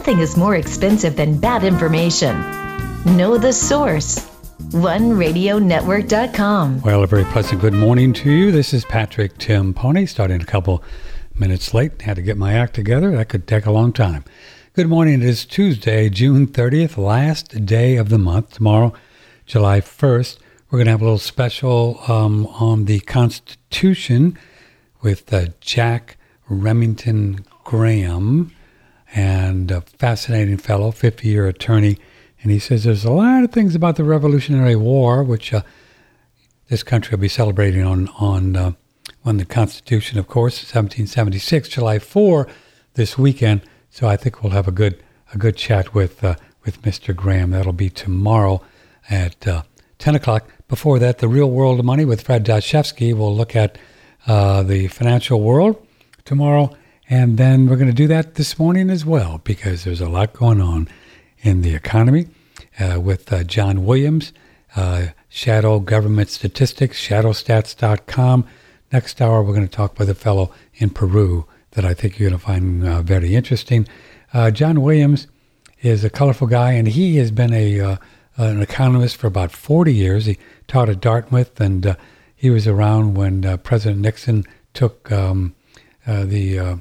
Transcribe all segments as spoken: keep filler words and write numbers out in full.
Nothing is more expensive than bad information. Know the source. one radio network dot com. Well, a very pleasant good morning to you. This is Patrick Timpone, starting a couple minutes late. Had to get my act together. That could take a long time. Good morning. It is Tuesday, June thirtieth, last day of the month. Tomorrow, July first, we're going to have a little special um, on the Constitution with uh, Jack Remington Graham, and a fascinating fellow, fifty-year attorney. And he says there's a lot of things about the Revolutionary War, which uh, this country will be celebrating on, on uh, when the Constitution, of course, seventeen seventy-six, July fourth, this weekend. So I think we'll have a good a good chat with uh, with Mister Graham. That'll be tomorrow at uh, ten o'clock. Before that, The Real World of Money with Fred Dashevsky. We'll look at uh, the financial world tomorrow. And then we're going to do that this morning as well, because there's a lot going on in the economy uh, with uh, John Williams, uh, Shadow Government Statistics, shadow stats dot com. Next hour, we're going to talk with a fellow in Peru that I think you're going to find uh, very interesting. Uh, John Williams is a colorful guy, and he has been a uh, an economist for about forty years. He taught at Dartmouth, and uh, he was around when uh, President Nixon took um, uh, the uh,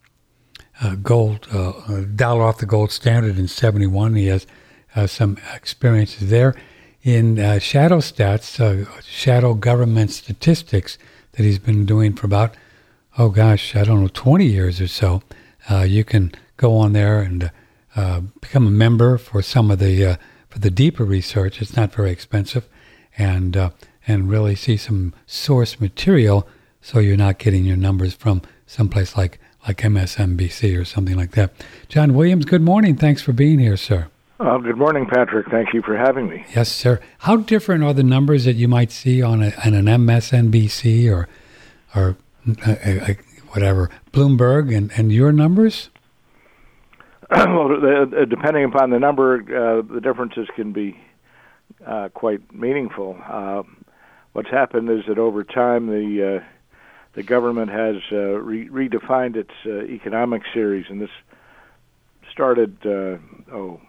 uh, gold uh, dollar off the gold standard in seventy-one. He has uh, some experiences there in uh, shadow stats, uh, shadow government statistics that he's been doing for about, oh gosh, I don't know, twenty years or so. Uh, you can go on there and uh, become a member for some of the uh, for the deeper research. It's not very expensive, and uh, and really see some source material, so you're not getting your numbers from someplace like like M S N B C or something like that. John Williams, good morning. Thanks for being here, sir. Uh, good morning, Patrick. Thank you for having me. Yes, sir. How different are the numbers that you might see on, a, on an M S N B C or or uh, uh, whatever, Bloomberg, and, and your numbers? Well, the, depending upon the number, uh, the differences can be uh, quite meaningful. Uh, what's happened is that over time, the uh, the government has uh, re- redefined its uh, economic series, and this started, uh, oh,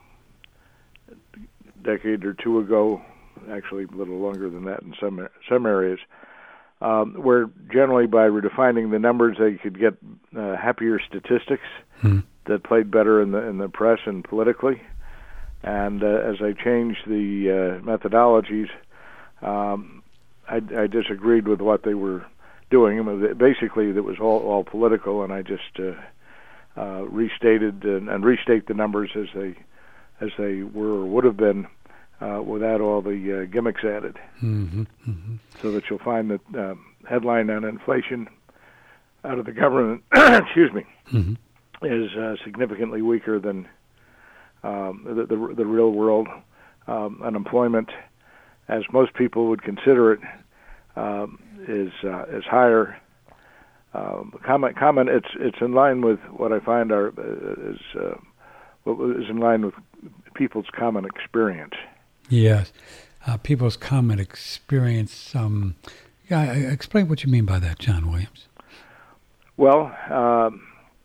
a decade or two ago, actually a little longer than that in some some areas, um, where generally by redefining the numbers, they could get uh, happier statistics hmm. that played better in the in the press and politically. And uh, as I changed the uh, methodologies, um, I, I disagreed with what they were doing. I mean, basically, it was all, all political, and I just uh, uh, restated and, and restate the numbers as they as they were or would have been uh, without all the uh, gimmicks added. Mm-hmm, mm-hmm. So that you'll find that uh, headline on inflation out of the government, excuse me, mm-hmm. is uh, significantly weaker than um, the, the the real world um, unemployment, as most people would consider it. Um, is uh, is higher. Um, comment comment. It's it's in line with what I find are uh, is uh, what is in line with people's common experience. Yes, uh, people's common experience. Um, yeah, explain what you mean by that, John Williams. Well, um,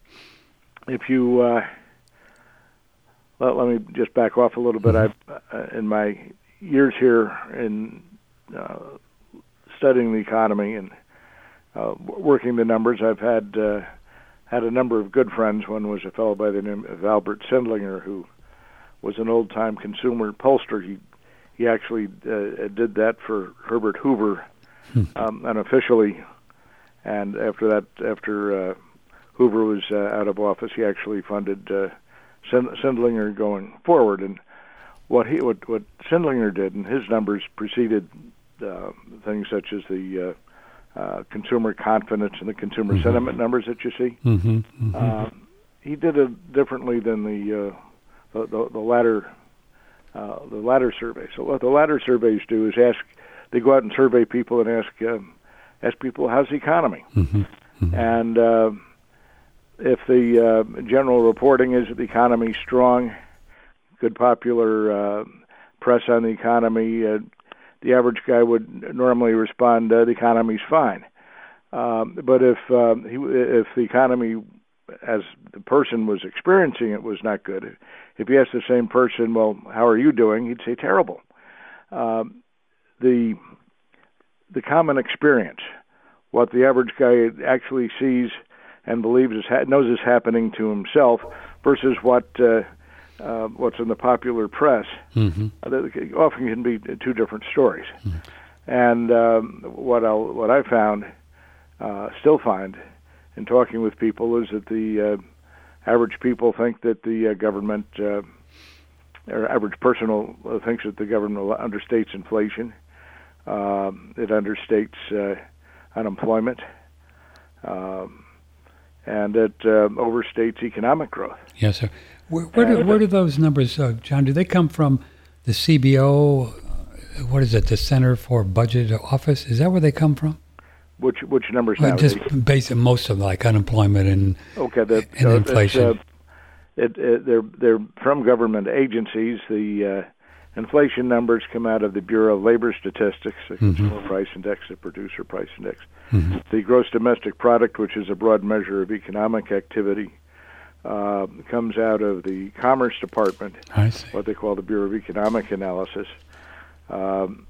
if you uh, let, let me just back off a little bit. Mm-hmm. I uh, in my years here in uh, studying the economy and uh, working the numbers, I've had uh, had a number of good friends. One was a fellow by the name of Albert Sindlinger, who was an old-time consumer pollster. He he actually uh, did that for Herbert Hoover hmm. um, unofficially, and after that, after uh, Hoover was uh, out of office, he actually funded uh, Sindlinger going forward. And what he what what Sindlinger did, and his numbers preceded Uh, things such as the uh, uh, consumer confidence and the consumer mm-hmm. sentiment numbers that you see. Mm-hmm, mm-hmm. Uh, he did it differently than the uh, the, the, the latter uh, the latter survey. So what the latter surveys do is ask, they go out and survey people and ask um, ask people, how's the economy? Mm-hmm, mm-hmm. And uh, if the uh, general reporting is that the economy is strong, good popular uh, press on the economy, uh, the average guy would normally respond, uh, the economy's fine. Um, but if um, he, if the economy as the person was experiencing it, was not good. If you ask the same person, well, how are you doing? He'd say terrible. Um, the the common experience, what the average guy actually sees and believes is ha- knows is happening to himself, versus what uh, uh, what's in the popular press, mm-hmm. uh, often can be two different stories. Mm-hmm. And um, what I what I found, uh, still find, in talking with people, is that the uh, average people think that the uh, government, uh, or average person uh, thinks that the government understates inflation. Um, it understates uh, unemployment, um, and it uh, overstates economic growth. Yes, sir. Where, where, do, where do those numbers, uh, John, do they come from the C B O? What is it, the Center for Budget Office? Is that where they come from? Which which numbers well, now? Just based on most of them, like unemployment and, okay, that, and uh, inflation. Uh, it, it, they're, they're from government agencies. The uh, inflation numbers come out of the Bureau of Labor Statistics, the mm-hmm. Consumer Price Index, the Producer Price Index. Mm-hmm. The Gross Domestic Product, which is a broad measure of economic activity, uh, comes out of the Commerce Department, I see. What they call the Bureau of Economic Analysis. Um,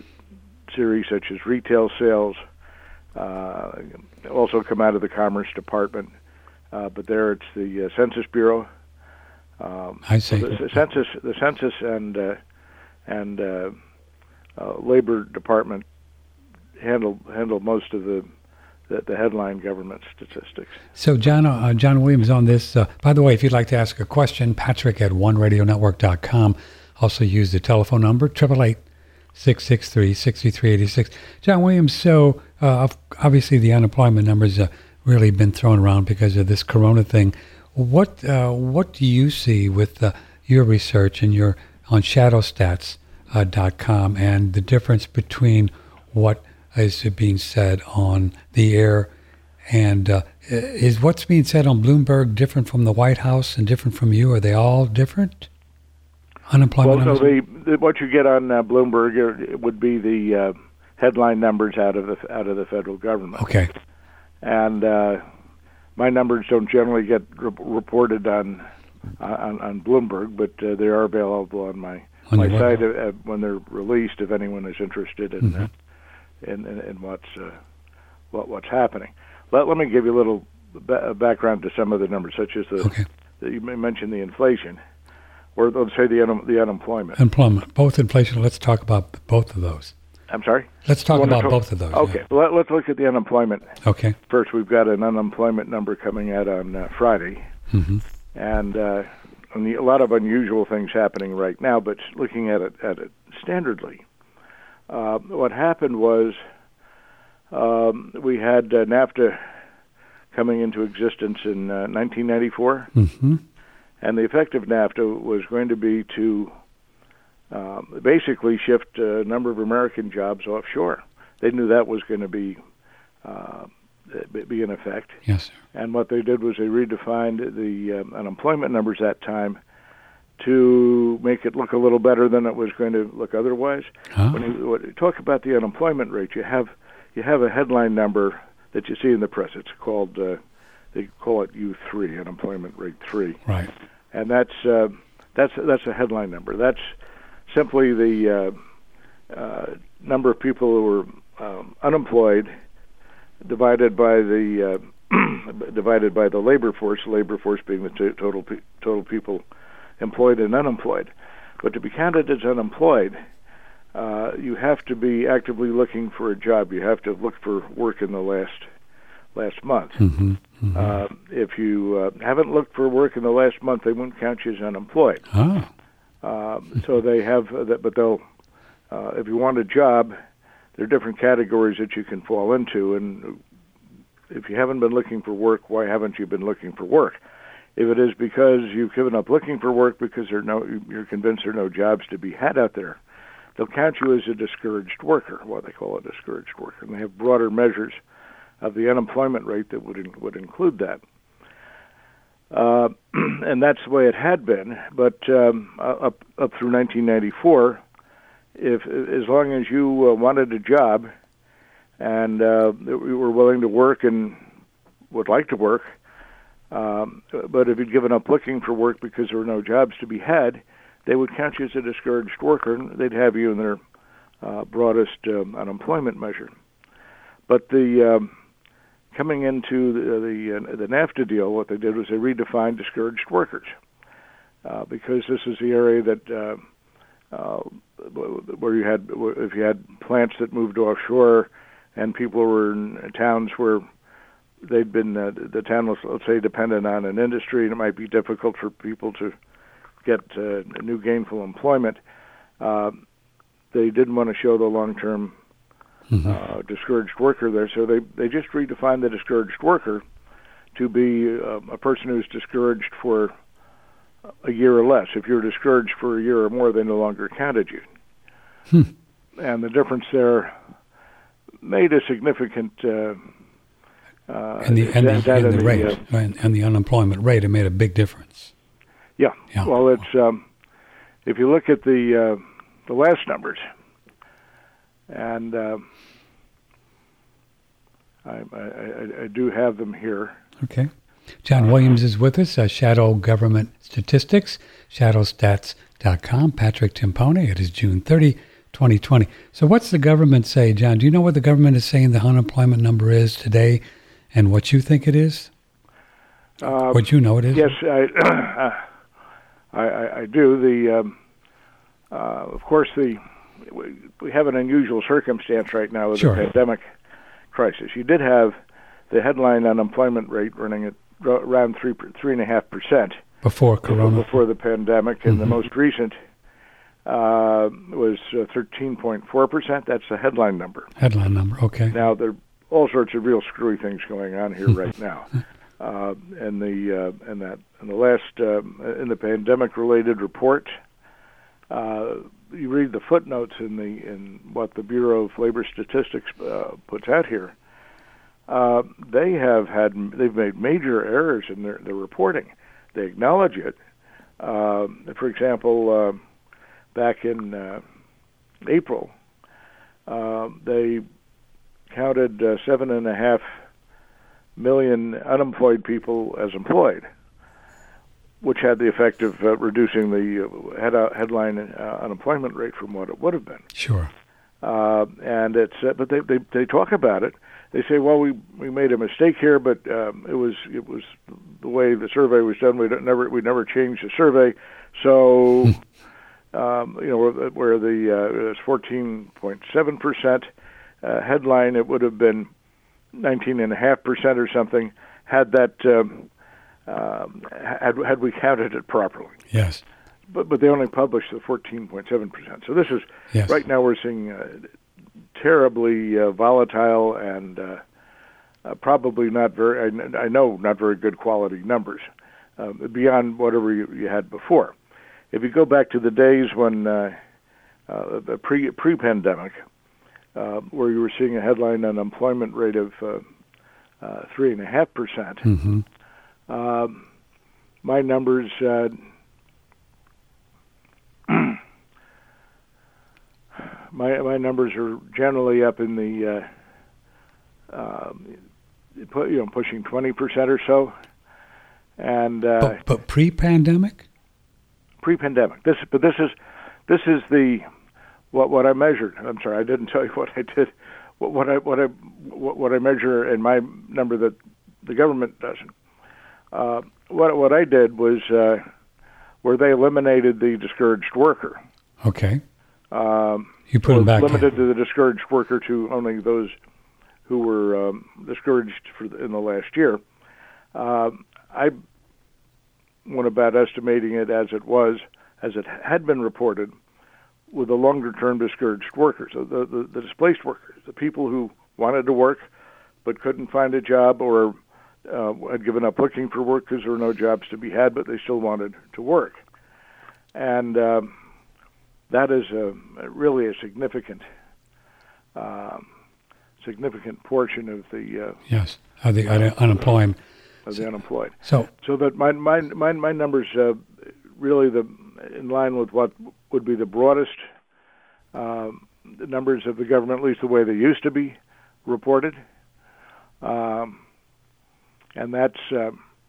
series such as retail sales uh, also come out of the Commerce Department, uh, but there it's the uh, Census Bureau. Um, I see. So the, the census, the census, and uh, and uh, uh, Labor Department handle handle most of the the, the headline government statistics. So John uh, John Williams on this. Uh, by the way, if you'd like to ask a question, Patrick at one radio network dot com. Also use the telephone number, eight eight eight, six six three, six three eight six. John Williams, so uh, obviously the unemployment numbers have really been thrown around because of this corona thing. What uh, what do you see with uh, your research and your on shadow stats dot com uh, and the difference between what is being said on the air and uh, is what's being said on Bloomberg different from the White House and different from you? Are they all different? Unemployment well, so the, the, what you get on uh, Bloomberg would be the uh, headline numbers out of the out of the federal government. Okay. And uh, my numbers don't generally get re- reported on, on on Bloomberg, but uh, they are available on my on my site uh, when they're released. If anyone is interested in mm-hmm. uh, in, in, in what's uh, what what's happening, let let me give you a little ba- background to some of the numbers, such as the, okay. the you mentioned the inflation. Or let's say the un- the unemployment. Employment, both inflation. Let's talk about both of those. I'm sorry? Let's talk about talk- both of those. Okay, yeah. well, let, let's look at the unemployment. Okay. First, we've got an unemployment number coming out on uh, Friday. Mm-hmm. And, uh, and the, a lot of unusual things happening right now, but looking at it, at it standardly. Uh, what happened was um, we had uh, NAFTA coming into existence in uh, nineteen ninety-four. Mm-hmm. And the effect of NAFTA was going to be to um, basically shift a number of American jobs offshore. They knew that was going to be uh, be in effect. Yes, sir. And what they did was they redefined the um, unemployment numbers that time to make it look a little better than it was going to look otherwise. Huh? When you, when you talk about the unemployment rate, you have you have a headline number that you see in the press. It's called uh, they call it U three, unemployment rate three. Right. And that's uh, that's that's a headline number. That's simply the uh, uh, number of people who were um, unemployed divided by the uh, divided by the labor force. Labor force being the t- total pe- total people employed and unemployed. But to be counted as unemployed, uh, you have to be actively looking for a job. You have to have looked for work in the last last month. Mm-hmm, mm-hmm. Uh, if you uh, haven't looked for work in the last month, they won't count you as unemployed. Oh. Uh, so they have, uh, that, but they'll, uh, if you want a job, there are different categories that you can fall into. And if you haven't been looking for work, why haven't you been looking for work? If it is because you've given up looking for work because there are no, you're convinced there are no jobs to be had out there, they'll count you as a discouraged worker, what they call a discouraged worker. And they have broader measures of the unemployment rate that would in, would include that. Uh, and that's the way it had been. But um, up up through nineteen ninety-four, if as long as you uh, wanted a job and uh, you were willing to work and would like to work, Um, but if you'd given up looking for work because there were no jobs to be had, they would count you as a discouraged worker, and they'd have you in their uh, broadest um, unemployment measure. But the um, coming into the the, uh, the NAFTA deal, what they did was they redefined discouraged workers uh, because this is the area that uh, uh, where you had if you had plants that moved offshore and people were in towns where they'd been uh, the town was, let's say, dependent on an industry, and it might be difficult for people to get uh, new gainful employment. Uh, they didn't want to show the long-term mm-hmm. uh, discouraged worker there, so they they just redefined the discouraged worker to be uh, a person who's discouraged for a year or less. If you're discouraged for a year or more, they no longer counted you. Hmm. And the difference there made a significant uh, uh, and the and the, and the rate the, uh, and, and the unemployment rate, it made a big difference. Yeah. yeah. Well, it's um, if you look at the uh, the last numbers, and uh, I, I, I do have them here. Okay. John Williams is with us, uh, Shadow Government Statistics, shadow stats dot com. Patrick Timpone, it is June thirtieth, twenty twenty. So what's the government say, John? Do you know what the government is saying the unemployment number is today and what you think it is? Uh, what you know it is? Yes, I, I, I, I do. The um, uh, Of course, the we, we have an unusual circumstance right now with sure. the pandemic crisis. You did have the headline unemployment rate running at around three three and a half percent before Corona, before the pandemic, and mm-hmm. the most recent uh, was uh, thirteen point four percent. That's the headline number. Headline number, okay. Now there are all sorts of real screwy things going on here right now, uh, and the uh, and that and the last uh, in the pandemic-related report, uh, you read the footnotes in the in what the Bureau of Labor Statistics uh, puts out here. Uh, they have had they've made major errors in their, their reporting. They acknowledge it. Uh, for example, uh, back in uh, April, uh, they counted uh, seven and a half million unemployed people as employed, which had the effect of uh, reducing the uh, head, uh, headline uh, unemployment rate from what it would have been. Sure. Uh, and it's uh, but they, they they talk about it. They say, well, we, we made a mistake here, but um, it was it was the way the survey was done. We don't, never we never changed the survey, so um, you know where, where the uh, it was fourteen point seven percent uh, headline, it would have been nineteen and a half percent or something had that um, uh, had had we counted it properly. Yes. But but they only published the fourteen point seven percent. So this is yes. right now we're seeing. Uh, terribly uh, volatile and uh, uh, probably not very, I, I know, not very good quality numbers, uh, beyond whatever you, you had before. If you go back to the days when, uh, uh, the pre, pre-pandemic, uh, where you were seeing a headline unemployment rate of uh, uh, three and a half percent, mm-hmm. um, my numbers uh, My my numbers are generally up in the, uh, uh, you know, pushing twenty percent or so, and uh, but, but pre-pandemic. Pre-pandemic. This, but this is this is the what what I measured. I'm sorry, I didn't tell you what I did. What, what I what I what, what I measure in my number that the government doesn't. Uh, what what I did was uh, where they eliminated the discouraged worker. Okay. Um, You put them back limited in. to the discouraged worker to only those who were um, discouraged for the, in the last year. Uh, I went about estimating it as it was, as it had been reported, with the longer-term discouraged workers, so the, the, the displaced workers, the people who wanted to work but couldn't find a job or uh, had given up looking for work because there were no jobs to be had, but they still wanted to work. And um, that is a, a really a significant, um, significant portion of the uh, yes, of the uh, unemployed. Of the unemployed. So, so that my my my, my numbers uh, really the in line with what would be the broadest uh, the numbers of the government, at least the way they used to be reported, um, and that's uh,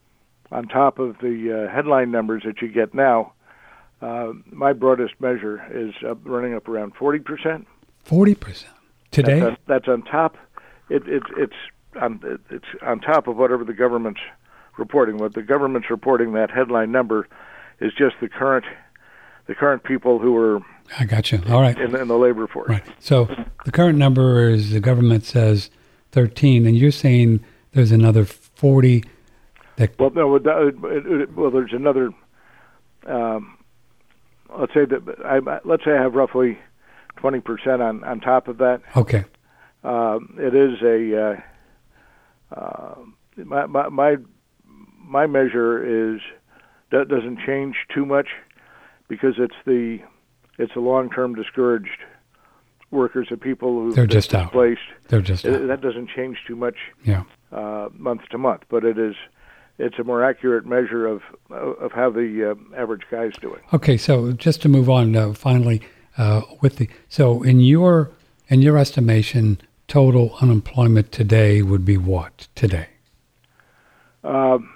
on top of the uh, headline numbers that you get now, uh, my broadest measure is uh, running up around forty percent. forty percent today? That's on, that's on top. It, it, it's on, it's on top of whatever the government's reporting. What the government's reporting, that headline number, is just the current the current people who are I got you. All right. in, in the labor force. Right. So the current number is, the government says thirteen, and you're saying there's another forty. That well, no. It, it, it, well, there's another. Um, let's say that I let's say I have roughly twenty percent on on top of that. Okay. Um, it is a uh, uh, my, my my my measure is that doesn't change too much because it's the it's the long-term discouraged workers, the people who they're just displaced. out. They're just it, out. That doesn't change too much. Yeah. Uh, month to month, but it is it's a more accurate measure of of how the uh, average guy's doing. Okay, so just to move on, uh, finally, uh, with the so in your in your estimation, total unemployment today would be what today? Um,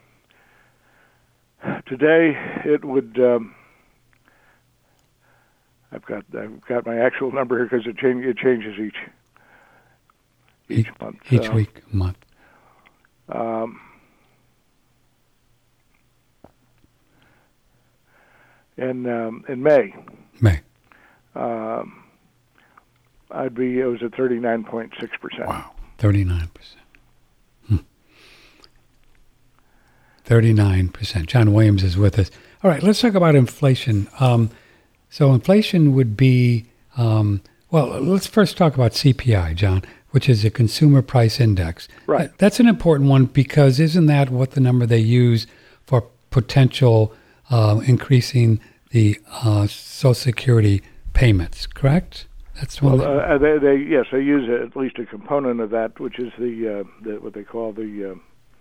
today it would. Um, I've got I've got my actual number here because it change it changes each each, each month. Each uh, week, month. Um, in um, in May, May. Um, I'd be it was at thirty-nine point six percent. Wow, thirty-nine percent. Hmm. thirty-nine percent. John Williams is with us. All right, let's talk about inflation. Um, so inflation would be, um, well, let's first talk about C P I, John, which is a consumer price index. Right. That, that's an important one because isn't that what the number they use for potential uh, increasing the uh, Social Security payments, correct? That's one. Well, that, uh, they, they yes, they use at least a component of that, which is the, uh, the what they call the. Uh,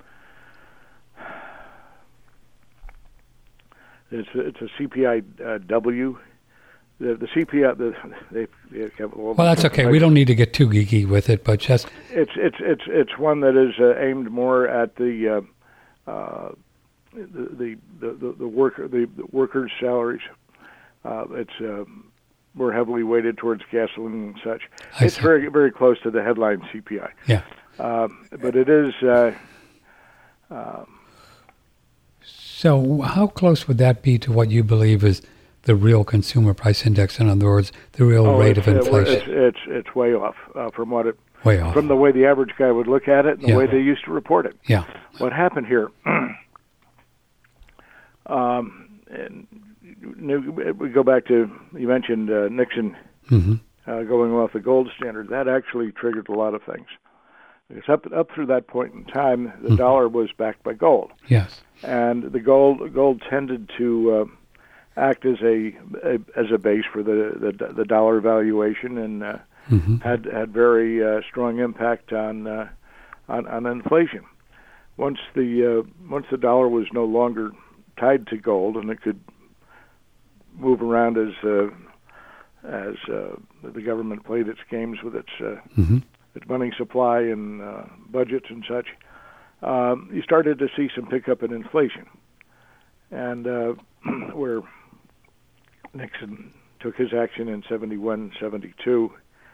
it's a, it's a C P I uh, W. The, the C P I. The, they, they have well, that's okay. We don't need to get too geeky with it, but just it's it's it's it's one that is uh, aimed more at the. Uh, uh, the the the, the worker the, the workers' salaries. Uh, it's uh, more heavily weighted towards gasoline and such. I it's see. very very close to the headline C P I. Yeah. Um, but it is. Uh, um, so, how close would that be to what you believe is the real consumer price index? In other words, the real oh, rate of it's, inflation. It's, it's it's way off uh, from what it way off from the way the average guy would look at it and the yeah. way they used to report it. Yeah. What happened here? um, and we go back to you mentioned uh, Nixon Mm-hmm. uh, going off the gold standard. That actually triggered a lot of things. Because up up through that point in time, the mm-hmm. dollar was backed by gold. Yes. And the gold gold tended to uh, act as a, a as a base for the the, the dollar valuation, and uh, mm-hmm. had had very uh, strong impact on, uh, on on inflation. Once the uh, once the dollar was no longer tied to gold, and it could move around as uh, as uh, the government played its games with its uh, mm-hmm. its money supply and uh, budgets and such, um, you started to see some pickup in inflation. And uh, where Nixon took his action in seventy-one, seventy-two,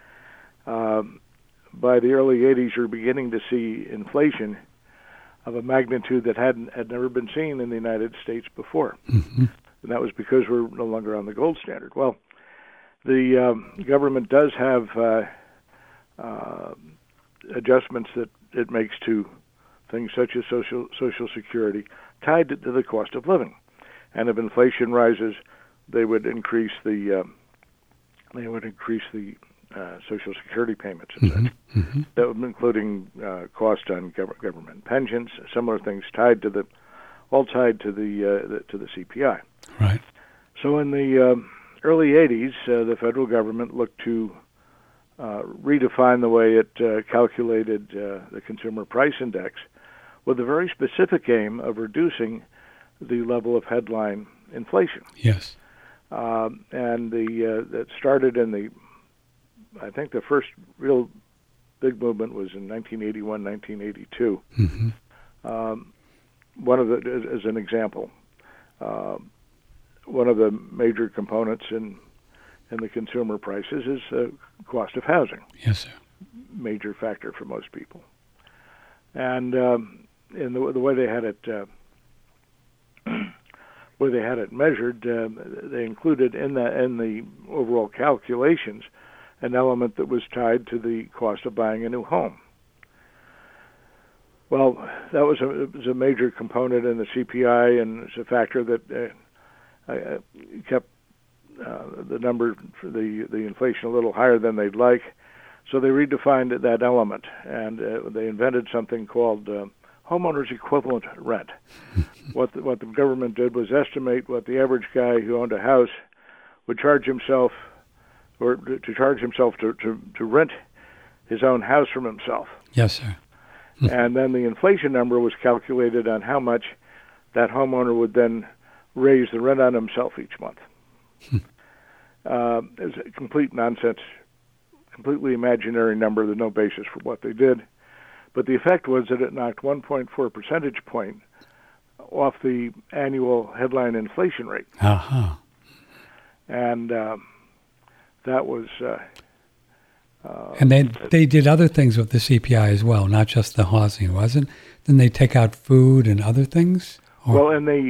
um, by the early eighties, you're beginning to see inflation of a magnitude that hadn't had never been seen in the United States before. Mm-hmm. And that was because we're no longer on the gold standard. Well, the um, government does have uh, uh, adjustments that it makes to things such as social social security tied to the cost of living, and if inflation rises, they would increase the uh, they would increase the uh, social security payments, and mm-hmm. such. Mm-hmm. That would, including uh, cost on gov- government pensions, similar things tied to the all tied to the, uh, the to the C P I. Right. So in the um, early eighties, uh, the federal government looked to uh, redefine the way it uh, calculated uh, the consumer price index with a very specific aim of reducing the level of headline inflation. Yes. Um, and the uh, that started in the, I think the first real big movement was in nineteen eighty-one, nineteen eighty-two. Mm-hmm. Um, one of the, as, as an example, uh, one of the major components in in the consumer prices is the cost of housing. Yes, sir. Major factor for most people. And um, in the, the way they had it, uh, where they had it measured, uh, they included in the in the overall calculations an element that was tied to the cost of buying a new home. Well, that was a, it was a major component in the C P I, and it's a factor that uh, uh, kept uh, the number for the the inflation a little higher than they'd like. So they redefined that element, and uh, they invented something called uh, homeowner's equivalent rent. what the, what the government did was estimate what the average guy who owned a house would charge himself, or to charge himself to, to, to rent his own house from himself. Yes, sir. And then the inflation number was calculated on how much that homeowner would then raise the rent on himself each month. uh, it's a complete nonsense, completely imaginary number. There's no basis for what they did. But the effect was that it knocked one point four percentage point off the annual headline inflation rate. Uh-huh. And um, that was... Uh, Uh, and they they did other things with the C P I as well, not just the housing, wasn't? Then they take out food and other things. Or? Well, in the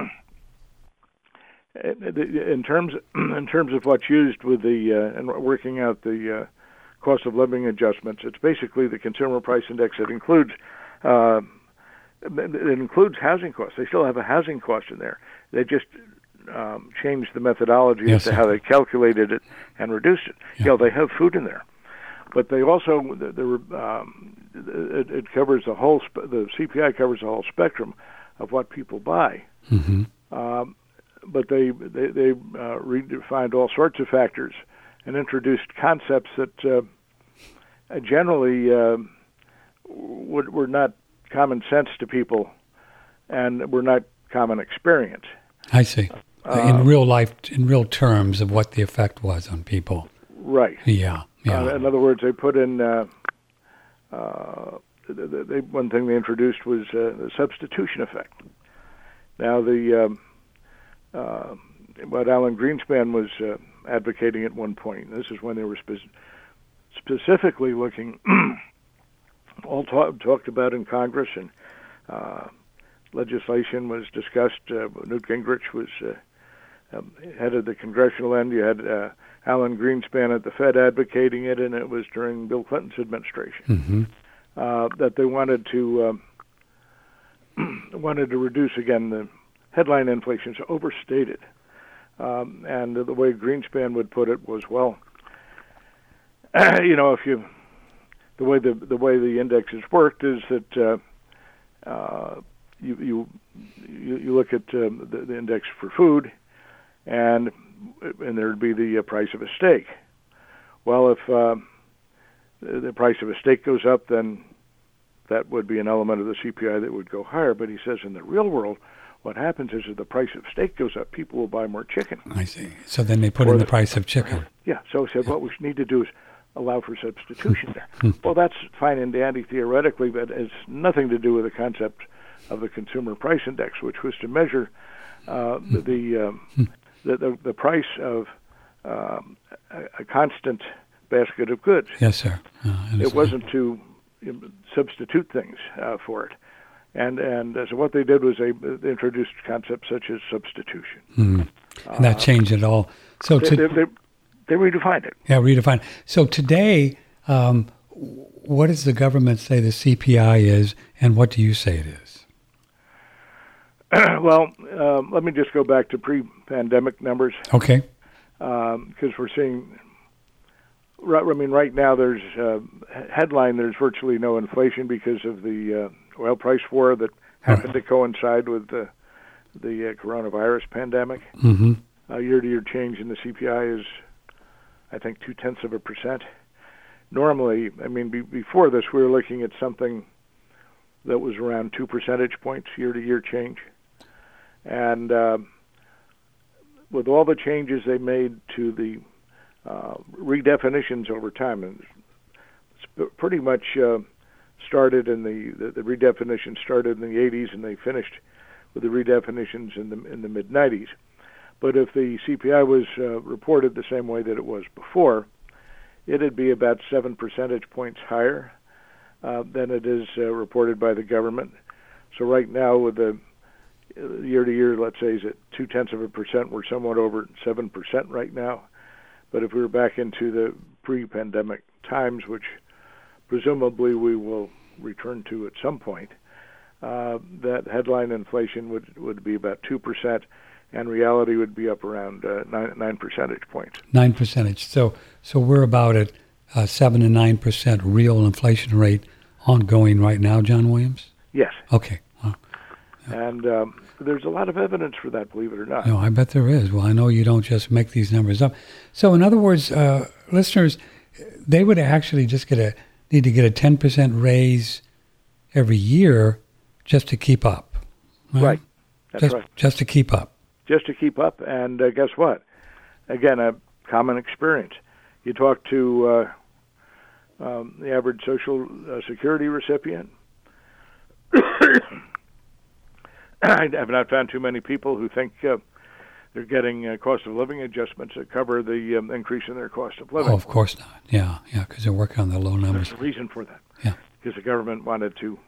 in terms in terms of what's used with the uh, and working out the uh, cost of living adjustments, it's basically the consumer price index that includes uh, it includes housing costs. They still have a housing cost in there. They just um, changed the methodology yes, as to sir. how they calculated it and reduced it. Yeah. Yeah, they have food in there. But they also, there um, it, it covers the whole, the C P I covers the whole spectrum of what people buy. Mm-hmm. Um, but they they, they uh, redefined all sorts of factors and introduced concepts that uh, generally uh, would, were not common sense to people and were not common experience. I see. Uh, in real life, in real terms of what the effect was on people. Right. Yeah. Yeah. Uh, in other words, they put in, uh, uh, they, they, one thing they introduced was uh, the substitution effect. Now, the um, uh, what Alan Greenspan was uh, advocating at one point, this is when they were spe- specifically looking, all talk, talked about in Congress, and uh, legislation was discussed. Uh, Newt Gingrich was uh, um, head of the congressional end. You had uh, Alan Greenspan at the Fed advocating it, and it was during Bill Clinton's administration Mm-hmm. uh, that they wanted to um, wanted to reduce again the headline inflation. So overstated, um, and the way Greenspan would put it was, well, you know, if you the way the the way the indexes worked is that uh, uh, you, you you you look at um, the, the index for food, and and there'd be the uh, price of a steak. Well, if uh, the price of a steak goes up, then that would be an element of the C P I that would go higher. But he says in the real world, what happens is if the price of steak goes up, people will buy more chicken. I see. So then they put or in the, the price of chicken. Yeah. So he said, what we need to do is allow for substitution there. Well, that's fine and dandy theoretically, but it has nothing to do with the concept of the consumer price index, which was to measure uh, the the, um, the the the price of um, a, a constant basket of goods. Yes, sir. Uh, it wasn't to substitute things uh, for it. And and uh, so what they did was they, they introduced concepts such as substitution. Mm. And that uh, changed it all. So they, to, they, they, they redefined it. Yeah, redefined. So today, um, what does the government say the C P I is, and what do you say it is? Well, um, let me just go back to pre-pandemic numbers. Okay. Because um, we're seeing, I mean, right now there's uh, headline. There's virtually no inflation because of the uh, oil price war that happened right. to coincide with the the uh, coronavirus pandemic. Mm-hmm. Uh, year-to-year change in the C P I is, I think, two tenths of a percent. Normally, I mean, be, before this, we were looking at something that was around two percentage points year-to-year change. And uh, with all the changes they made to the uh, redefinitions over time, and it's pretty much uh, started in the, the, the redefinition started in the eighties, and they finished with the redefinitions in the in the mid nineties. But if the C P I was uh, reported the same way that it was before, it'd be about seven percentage points higher uh, than it is uh, reported by the government. So right now, with the year to year, let's say, is at two tenths of a percent, we're somewhat over seven percent right now. But if we were back into the pre-pandemic times, which presumably we will return to at some point, uh, that headline inflation would, would be about two percent, and reality would be up around uh, nine, nine percentage points. Nine percentage. So so we're about at uh, seven to nine percent real inflation rate ongoing right now, John Williams? Yes. Okay. Well, yeah. And um, there's a lot of evidence for that, believe it or not. No, I bet there is. Well, I know you don't just make these numbers up. So in other words, uh, listeners, they would actually just get a need to get a ten percent raise every year just to keep up. Right. right. That's just, right. Just to keep up. Just to keep up. And uh, guess what? Again, a common experience. You talk to uh, um, the average Social uh, Security recipient. I have not found too many people who think uh, they're getting uh, cost of living adjustments that cover the um, increase in their cost of living. Oh, of course not. Yeah, yeah, because they're working on the low numbers. There's a reason for that. Yeah. Because the government wanted to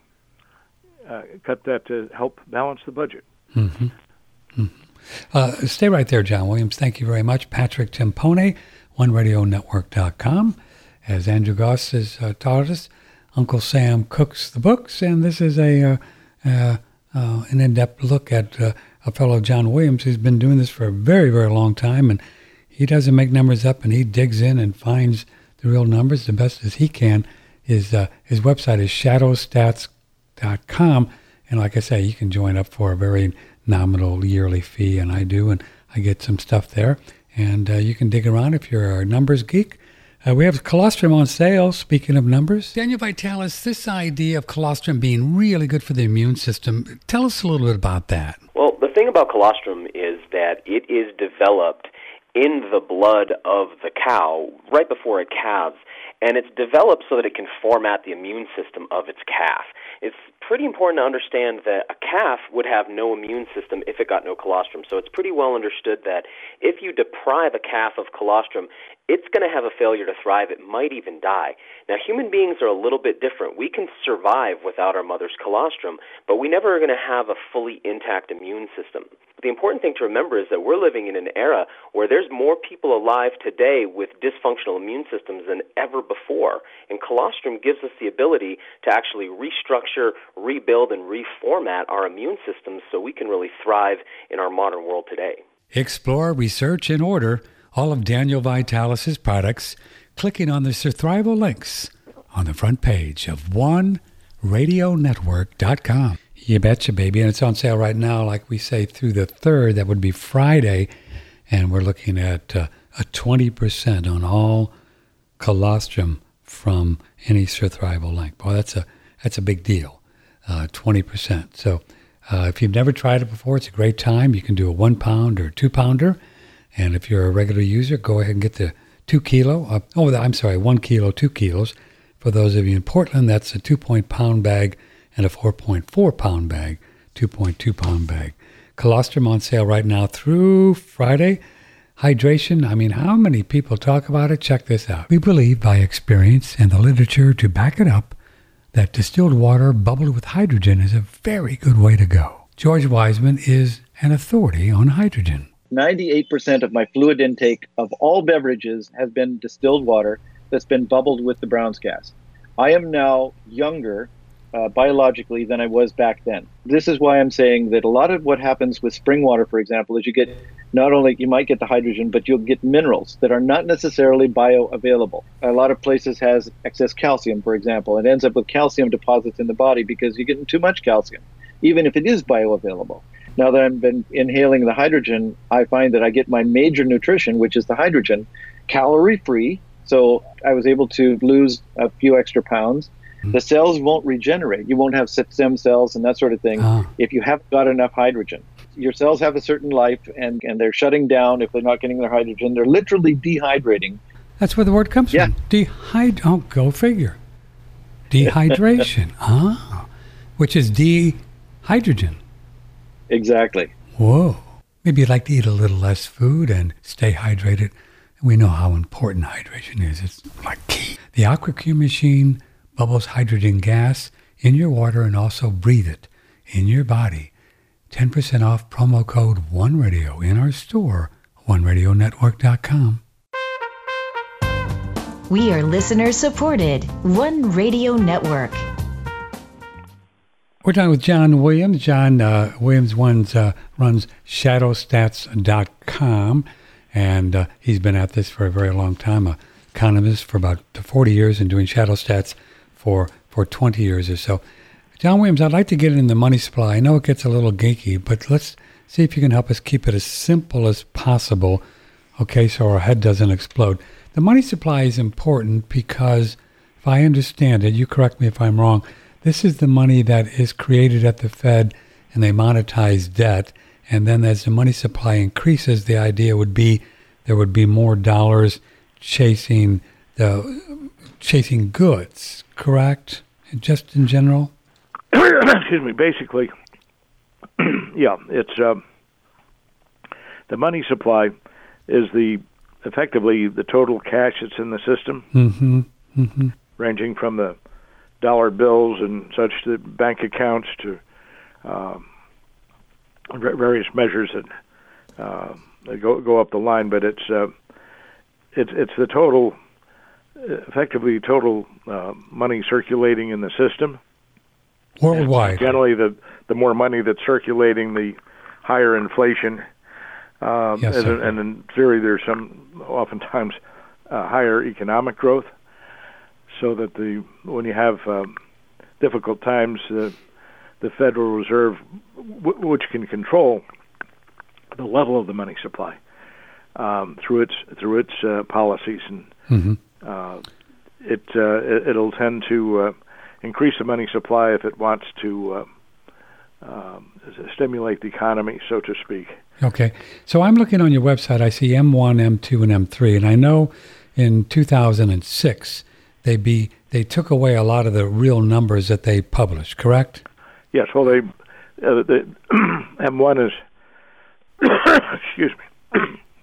uh, cut that to help balance the budget. Mm-hmm. Mm-hmm. Uh, stay right there, John Williams. Thank you very much. Patrick Timpone, one radio network dot com. As Andrew Goss has uh, taught us, Uncle Sam cooks the books, and this is a uh, uh, uh, an in-depth look at uh, a fellow, John Williams, who's been doing this for a very, very long time, and he doesn't make numbers up, and he digs in and finds the real numbers the best as he can. His, uh, his website is shadow stats dot com, and like I say, you can join up for a very nominal yearly fee, and I do, and I get some stuff there, and uh, you can dig around if you're a numbers geek. Uh, we have colostrum on sale, speaking of numbers. Daniel Vitalis, this idea of colostrum being really good for the immune system, tell us a little bit about that. Well, the thing about colostrum is that it is developed in the blood of the cow right before it calves, and it's developed so that it can format the immune system of its calf. It's pretty important to understand that a calf would have no immune system if it got no colostrum. So it's pretty well understood that if you deprive a calf of colostrum, it's going to have a failure to thrive. It might even die. Now, human beings are a little bit different. We can survive without our mother's colostrum, but we never are going to have a fully intact immune system. The important thing to remember is that we're living in an era where there's more people alive today with dysfunctional immune systems than ever before. And colostrum gives us the ability to actually restructure, rebuild, and reformat our immune systems so we can really thrive in our modern world today. Explore, research, and order all of Daniel Vitalis' products, clicking on the Surthrival links on the front page of one radio network dot com. You betcha, baby. And it's on sale right now, like we say, through the third. That would be Friday. And we're looking at uh, a twenty percent on all colostrum from any Surthrival link. Boy, that's a, that's a big deal, uh, twenty percent. So uh, if you've never tried it before, it's a great time. You can do a one pound or two pounder. And if you're a regular user, go ahead and get the two kilo. Uh, oh, I'm sorry, one kilo, two kilos. For those of you in Portland, that's a two point pound bag and a four point four pound bag, two point two pound bag. Colostrum on sale right now through Friday. Hydration, I mean, how many people talk about it? Check this out. We believe by experience and the literature to back it up that distilled water bubbled with hydrogen is a very good way to go. George Wiseman is an authority on hydrogen. ninety-eight percent of my fluid intake of all beverages has been distilled water that's been bubbled with the Brown's gas. I am now younger uh, biologically than I was back then. This is why I'm saying that a lot of what happens with spring water, for example, is you get not only, you might get the hydrogen, but you'll get minerals that are not necessarily bioavailable. A lot of places has excess calcium, for example. It ends up with calcium deposits in the body because you're getting too much calcium, even if it is bioavailable. Now that I've been inhaling the hydrogen, I find that I get my major nutrition, which is the hydrogen, calorie-free. So I was able to lose a few extra pounds. Mm-hmm. The cells won't regenerate. You won't have stem cells and that sort of thing ah. if you haven't got enough hydrogen. Your cells have a certain life, and, and they're shutting down if they're not getting their hydrogen. They're literally dehydrating. That's where the word comes yeah. from. Dehydrate. Oh, go figure. Dehydration. Ah, which is dehydrogen. Exactly. Whoa. Maybe you'd like to eat a little less food and stay hydrated. We know how important hydration is. It's like key. The AquaCure machine bubbles hydrogen gas in your water and also breathe it in your body. ten percent off promo code OneRadio in our store, one radio network dot com. We are listener supported. One Radio Network. We're talking with John Williams. John uh, Williams runs, uh, runs shadow stats dot com, and uh, he's been at this for a very long time, an economist for about forty years and doing shadow stats for, for twenty years or so. John Williams, I'd like to get in the money supply. I know it gets a little geeky, but let's see if you can help us keep it as simple as possible, okay, so our head doesn't explode. The money supply is important because, if I understand it, you correct me if I'm wrong, this is the money that is created at the Fed and they monetize debt. And then as the money supply increases, the idea would be there would be more dollars chasing the chasing goods, correct? Just in general? Excuse me. Basically, yeah, it's um, the money supply is the effectively the total cash that's in the system, mm-hmm. Mm-hmm. ranging from the dollar bills and such to bank accounts to um, various measures that, uh, that go go up the line. But it's uh, it's it's the total, effectively total uh, money circulating in the system worldwide. Generally, the the more money that's circulating, the higher inflation. Um, yes, and, and in theory, there's some oftentimes uh, higher economic growth. So that the when you have um, difficult times, uh, the Federal Reserve, w- which can control the level of the money supply um, through its through its uh, policies, and mm-hmm. uh, it, uh, it it'll tend to uh, increase the money supply if it wants to uh, um, stimulate the economy, so to speak. Okay, so I'm looking on your website. I see M one, M two, and M three, and I know in two thousand six. They be they took away a lot of the real numbers that they published, correct? Yes. Well, they uh, the M one is excuse me.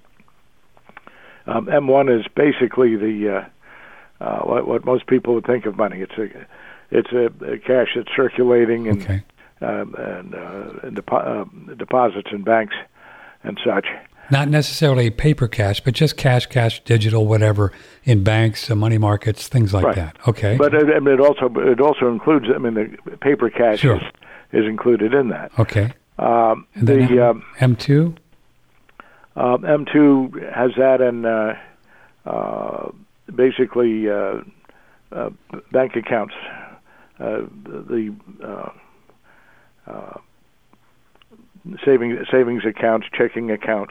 um, M one is basically the uh, uh, what, what most people would think of money. It's a it's a, a cash that's circulating and okay. um, and, uh, and depo- uh, deposits in banks and such. Not necessarily paper cash, but just cash, cash, digital, whatever, in banks, uh, money markets, things like right. that. Okay. But it, I mean, it also it also includes. I mean, the paper cash sure. is, is included in that. Okay. Um, and the then um, M two. Um, M two has that, and uh, uh, basically uh, uh, bank accounts, uh, the uh, uh, saving savings accounts, checking accounts.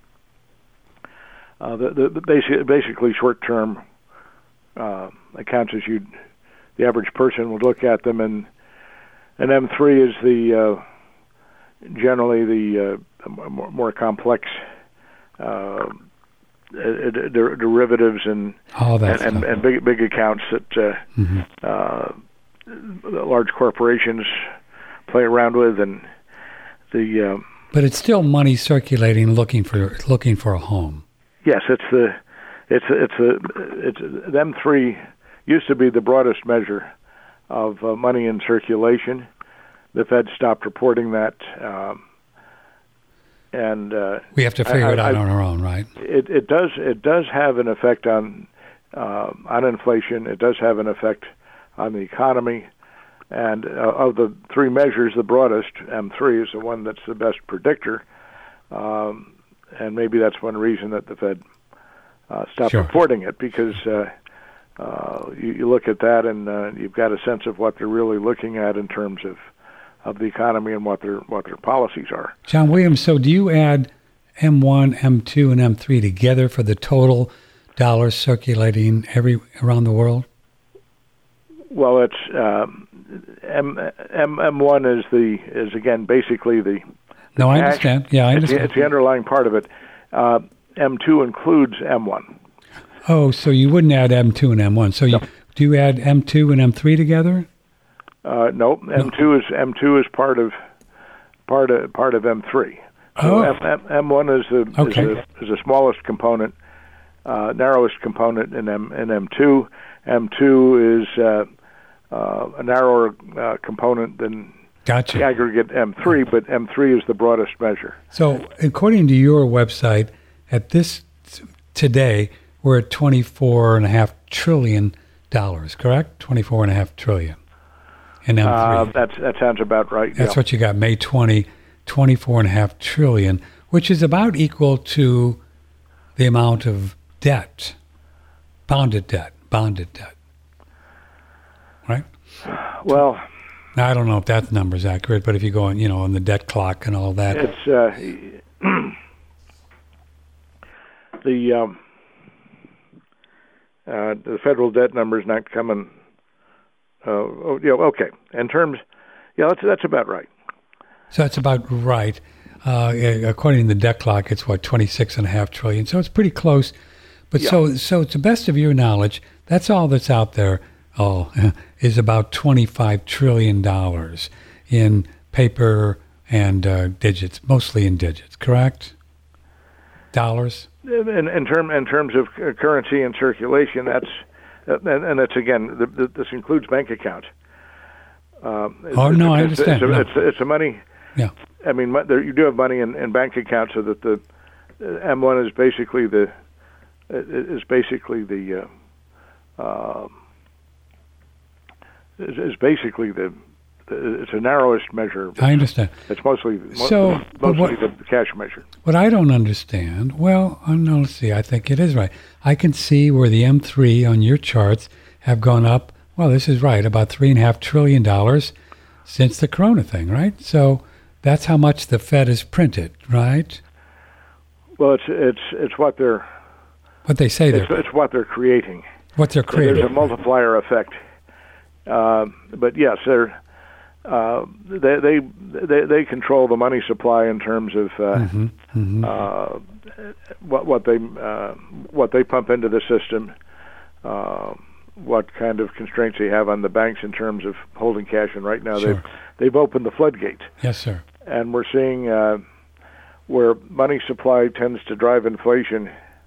Uh, the, the, the basic, basically short-term uh, accounts as you, the average person would look at them, and and M three is the uh, generally the uh, more, more complex uh, der- derivatives and All that and, and, and big big accounts that uh, mm-hmm. uh, large corporations play around with, and the. Uh, but it's still money circulating, looking for looking for a home. Yes, it's the, it's it's a, it's M three used to be the broadest measure of uh, money in circulation. The Fed stopped reporting that, um, and uh, we have to figure I, it out I, on our own, right? It it does it does have an effect on uh, on inflation. It does have an effect on the economy, and uh, of the three measures, the broadest M three is the one that's the best predictor. Um, And maybe that's one reason that the Fed uh, stopped sure. reporting it, because uh, uh, you, you look at that and uh, you've got a sense of what they're really looking at in terms of, of the economy and what their what their policies are. John Williams, so do you add M one, M two, and M three together for the total dollars circulating every around the world? Well, it's um, M, M M1 is the is again basically the No, I cash. understand. Yeah, I understand. It's the, it's the underlying part of it. Uh, M two includes M one. Oh, so you wouldn't add M two and M one. So you, No. Do you add M two and M three together? Uh, no, M two is M two is part of part of part of M three. So oh. M, M, M1 is the okay. is, the, is the smallest component, uh, narrowest component in M in M two. M two is uh, uh, a narrower uh, component than gotcha. the aggregate M three, but M three is the broadest measure. So, according to your website, at this today, we're at twenty-four and a half trillion dollars. Correct? Twenty-four and a half trillion. In M three. Uh, that's, that sounds about right. That's yeah. what you got, May twentieth, twenty-four and a half trillion, which is about equal to the amount of debt, bonded debt, bonded debt. Right? Well, now, I don't know if that number is accurate, but if you go on, you know, on the debt clock and all that. It's, uh, the, um, uh, the federal debt number is not coming. Uh, oh, yeah, okay. In terms, yeah, that's that's about right. So that's about right. Uh, according to the debt clock, it's what twenty-six and a half trillion. So it's pretty close. But yeah. so so to the best of your knowledge, that's all that's out there. Oh, is about twenty-five trillion dollars in paper and uh, digits, mostly in digits. Correct? Dollars. In in term in terms of currency and circulation, that's. Uh, and, and it's again, the, the, this includes bank accounts. Um, oh it's, no, it's, I understand. It's a, no. it's, a, it's a money. Yeah. I mean, there, you do have money in, in bank accounts, so that the uh, M one is basically the is basically the uh, uh, is, is basically the, the it's a narrowest measure. I understand. It's mostly so, mostly what, the cash measure. What I don't understand, well, uh, no, let's see. I think it is right. I can see where the M three on your charts have gone up. Well, this is right, about three and a half trillion dollars since the Corona thing, right? So that's how much the Fed has printed, right? Well, it's it's it's what they're what they say they're it's, it's what they're creating. What they're creating. There's a multiplier effect, uh, but yes, they're uh, they, they they they control the money supply in terms of uh, mm-hmm, mm-hmm. Uh, what what they uh, what they pump into the system, uh, what kind of constraints they have on the banks in terms of holding cash. And right now sure. they've they've opened the floodgates. Yes, sir. And we're seeing uh, where money supply tends to drive inflation.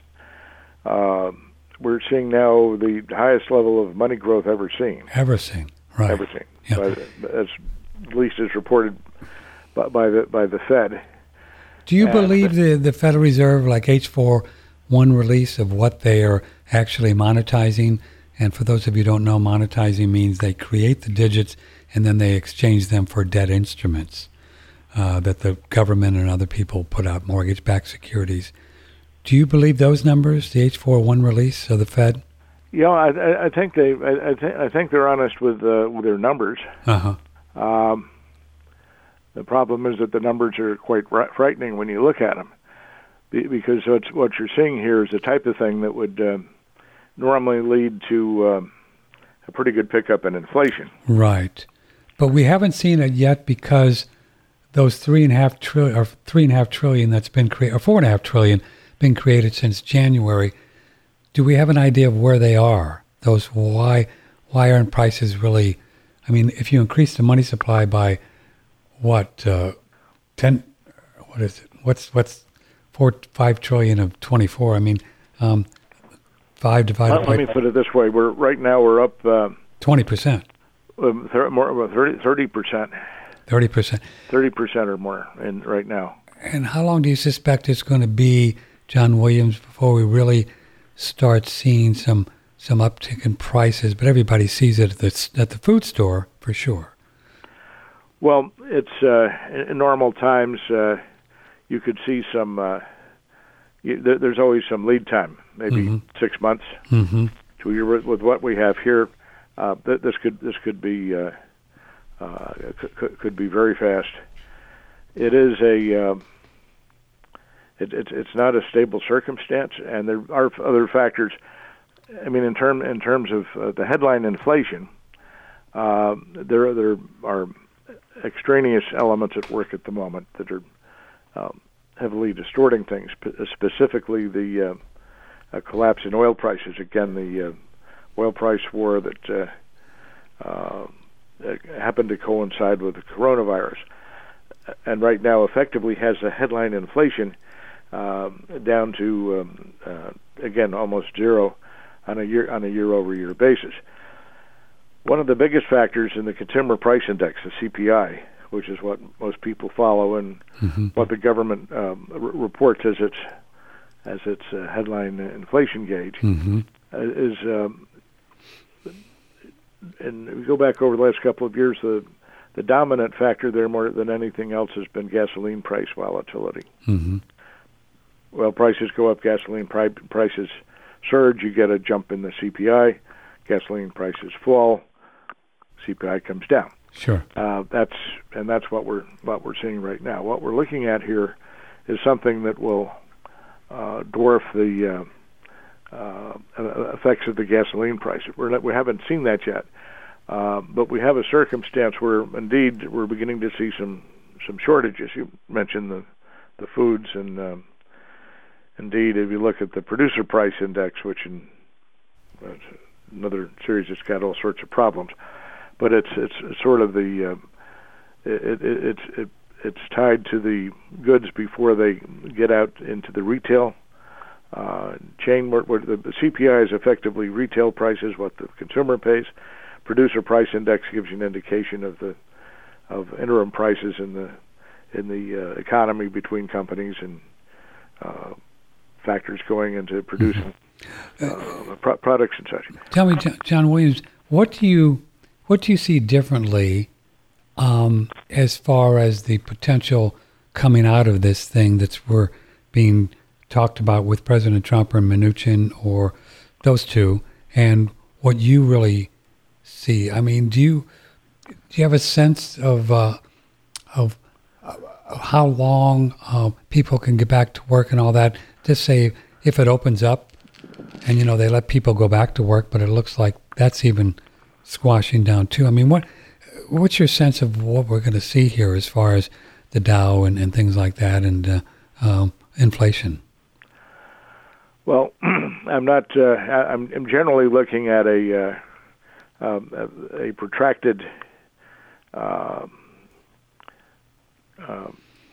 Uh, we're seeing now the highest level of money growth ever seen. Ever seen, right? Ever seen. Yep. By, as at least as reported by, by the by the Fed. Do you and believe the, the Federal Reserve, like H four one release of what they are actually monetizing? And for those of you who don't know, monetizing means they create the digits and then they exchange them for debt instruments uh, that the government and other people put out, mortgage-backed securities. Do you believe those numbers, the H four one release of the Fed? Yeah, I, I think they. I, I think I think they're honest with uh, with their numbers. Uh huh. Um, the problem is that the numbers are quite frightening when you look at them, because what's, what you're seeing here is the type of thing that would uh, normally lead to uh, a pretty good pickup in inflation. Right, but we haven't seen it yet because those three and a half trillion, or three and a half trillion that's been created, or four and a half trillion, been created since January. Do we have an idea of where they are? Those why why aren't prices really? I mean, if you increase the money supply by what uh, ten? What is it? What's what's four five trillion of twenty four? I mean, um, five divided Let, by. let me put it this way: we're right now we're up twenty uh, percent, um, thir- more thirty percent, thirty percent, thirty percent or more, in right now. And how long do you suspect it's going to be, John Williams, before we really start seeing some some uptick in prices? But everybody sees it at the at the food store for sure. Well, it's uh, in normal times. Uh, you could see some. Uh, you, there, there's always some lead time, maybe mm-hmm. six months mm-hmm. to a year. With, with what we have here, uh, th- this could this could be uh, uh, could, could be very fast. It is a. Uh, it, it's it's not a stable circumstance, and there are other factors. I mean, in term in terms of uh, the headline inflation, uh, there there are extraneous elements at work at the moment that are um, heavily distorting things, specifically the uh, uh, collapse in oil prices. Again, the uh, oil price war that uh, uh, happened to coincide with the coronavirus, and right now effectively has the headline inflation uh, down to um, uh, again almost zero on a year on a year-over-year basis. One of the biggest factors in the Consumer Price Index, the C P I, which is what most people follow and mm-hmm. what the government um, r- reports as its as its uh, headline inflation gauge, mm-hmm. uh, is. Um, and if we go back over the last couple of years, the the dominant factor there more than anything else has been gasoline price volatility. Mm-hmm. Well, prices go up, gasoline pri- prices surge, you get a jump in the C P I. Gasoline prices fall, C P I comes down. Sure. Uh, that's and that's what we're what we're seeing right now. What we're looking at here is something that will uh, dwarf the uh, uh, effects of the gasoline price. We're not, we haven't seen that yet, uh, but we have a circumstance where indeed we're beginning to see some some shortages. You mentioned the the foods, and um, indeed, if you look at the producer price index, which in uh, another series that's got all sorts of problems, but it's it's, it's sort of the uh, it, it, it's it, it's tied to the goods before they get out into the retail uh, chain. Where, where the C P I is effectively retail prices, what the consumer pays. Producer price index gives you an indication of the of interim prices in the in the uh, economy between companies and uh, factors going into producing uh, pro- products and such. Tell me, John Williams, what do you what do you see differently um, as far as the potential coming out of this thing that's we're being talked about with President Trump or Mnuchin or those two, and what you really see? I mean, do you do you have a sense of uh, of how long uh, people can get back to work and all that? Just say if it opens up and, you know, they let people go back to work, but it looks like that's even squashing down too. I mean, what what's your sense of what we're going to see here as far as the Dow and, and things like that and uh, um, inflation? Well, I'm not. Uh, I'm, I'm generally looking at a uh, um, a, a protracted uh, uh,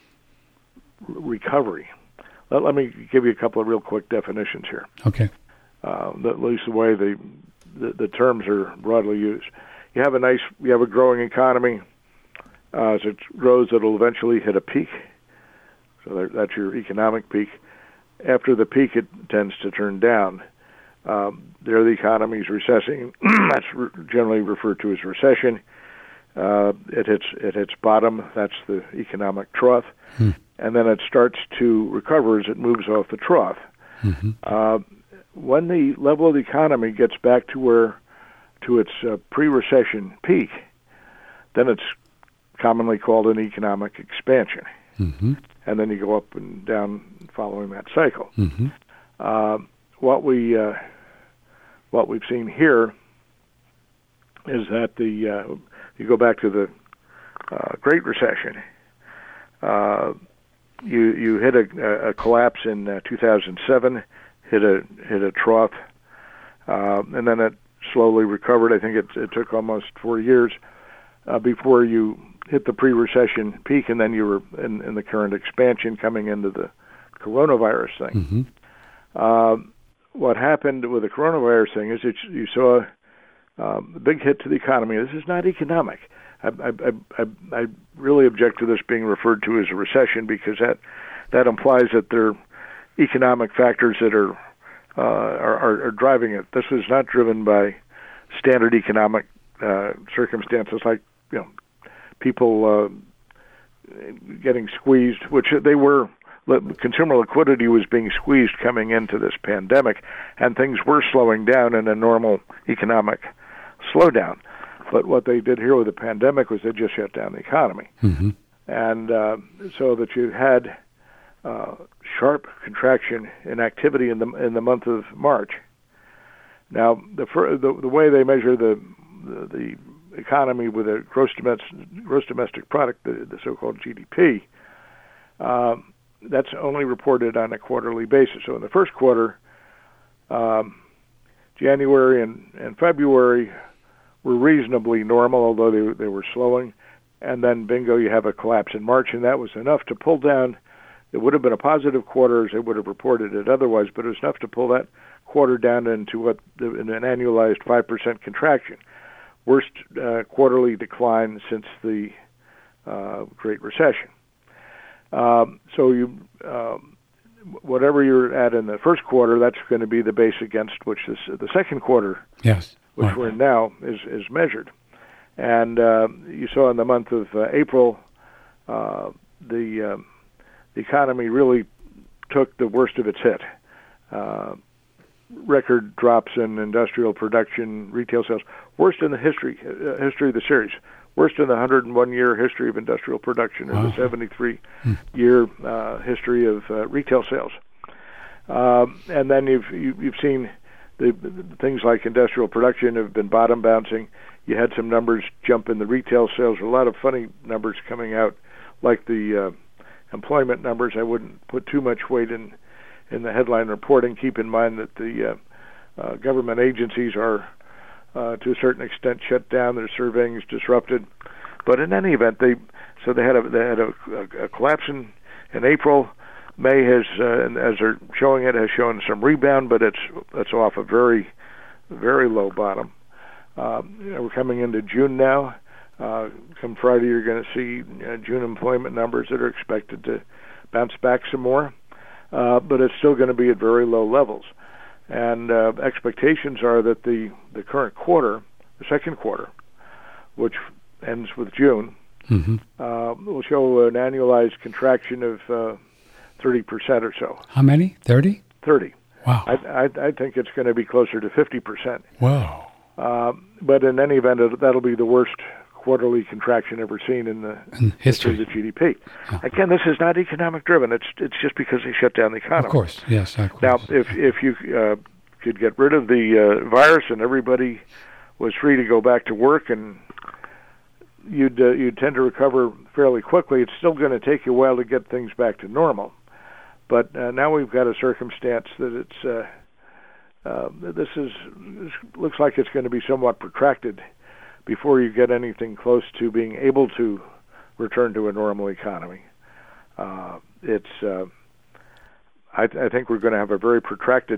recovery. Let, let me give you a couple of real quick definitions here. Okay. Uh, at least the way the, the the terms are broadly used. You have a nice, you have a growing economy. Uh, as it grows, it'll eventually hit a peak. So that, that's your economic peak. After the peak, it tends to turn down. Um, there, the economy is recessing. That's re- generally referred to as recession. Uh, it hits it hits bottom. That's the economic trough, hmm. and then it starts to recover as it moves off the trough. Mm-hmm. Uh, when the level of the economy gets back to where to its uh, pre-recession peak, then it's commonly called an economic expansion, mm-hmm. and then you go up and down following that cycle. Mm-hmm. Uh, what we uh, what we've seen here is that the uh, you go back to the uh, Great Recession. Uh, you you hit a, a collapse in uh, two thousand seven, hit a hit a trough, uh, and then it slowly recovered. I think it, it took almost four years uh, before you hit the pre-recession peak, and then you were in, in the current expansion coming into the coronavirus thing. Mm-hmm. Um, what happened with the coronavirus thing is that you saw um, a big hit to the economy. This is not economic. I, I, I, I really object to this being referred to as a recession because that that implies that there are economic factors that are uh, are, are, are driving it. This is not driven by standard economic uh, circumstances like you know people uh, getting squeezed, which they were. Consumer liquidity was being squeezed coming into this pandemic, and things were slowing down in a normal economic slowdown. But what they did here with the pandemic was they just shut down the economy. Mm-hmm. And uh, so that you had uh, sharp contraction in activity in the in the month of March. Now, the the, the way they measure the, the the economy with a gross domestic gross domestic product, the, the so-called G D P, um, that's only reported on a quarterly basis. So in the first quarter, um, January and, and February were reasonably normal, although they, they were slowing. And then, bingo, you have a collapse in March, and that was enough to pull down. It would have been a positive quarter as they would have reported it otherwise, but it was enough to pull that quarter down into what an annualized five percent contraction. Worst uh, quarterly decline since the uh, Great Recession. Um, so you, um, whatever you're at in the first quarter, that's going to be the base against which this, the second quarter, yes, which right. we're in now, is, is measured. And uh, you saw in the month of uh, April, uh, the, uh, the economy really took the worst of its hit. Uh, record drops in industrial production, retail sales, worst in the history uh, history of the series, worst in the one hundred one year history of industrial production, and wow. the seventy-three year uh, history of uh, retail sales. Um, and then you've you, you've seen the, the things like industrial production have been bottom bouncing. You had some numbers jump in the retail sales. A lot of funny numbers coming out, like the uh, employment numbers. I wouldn't put too much weight in. in the headline reporting. Keep in mind that the uh, uh, government agencies are, uh, to a certain extent, shut down. Their surveying is disrupted. But in any event, they so they had a they had a, a, a collapse in, in April. May has, uh, and as they're showing it, has shown some rebound, but it's it's off a very very low bottom. Uh, you know, we're coming into June now. Uh, come Friday, you're going to see uh, June employment numbers that are expected to bounce back some more. Uh, but it's still going to be at very low levels. And uh, expectations are that the, the current quarter, the second quarter, which ends with June, mm-hmm. uh, will show an annualized contraction of uh, thirty percent or so. How many? thirty? thirty. Wow. I, I, I think it's going to be closer to fifty percent. Wow. Uh, but in any event, it, that'll be the worst quarterly contraction ever seen in the in history of the G D P. Yeah. Again, this is not economic driven. It's it's just because they shut down the economy. Of course, yes. Of course. Now, if if you uh, could get rid of the uh, virus and everybody was free to go back to work, and you'd uh, you'd tend to recover fairly quickly. It's still going to take you a while to get things back to normal. But uh, now we've got a circumstance that it's uh, uh, this is this looks like it's going to be somewhat protracted before you get anything close to being able to return to a normal economy. Uh, it's, uh, I, th- I think we're going to have a very protracted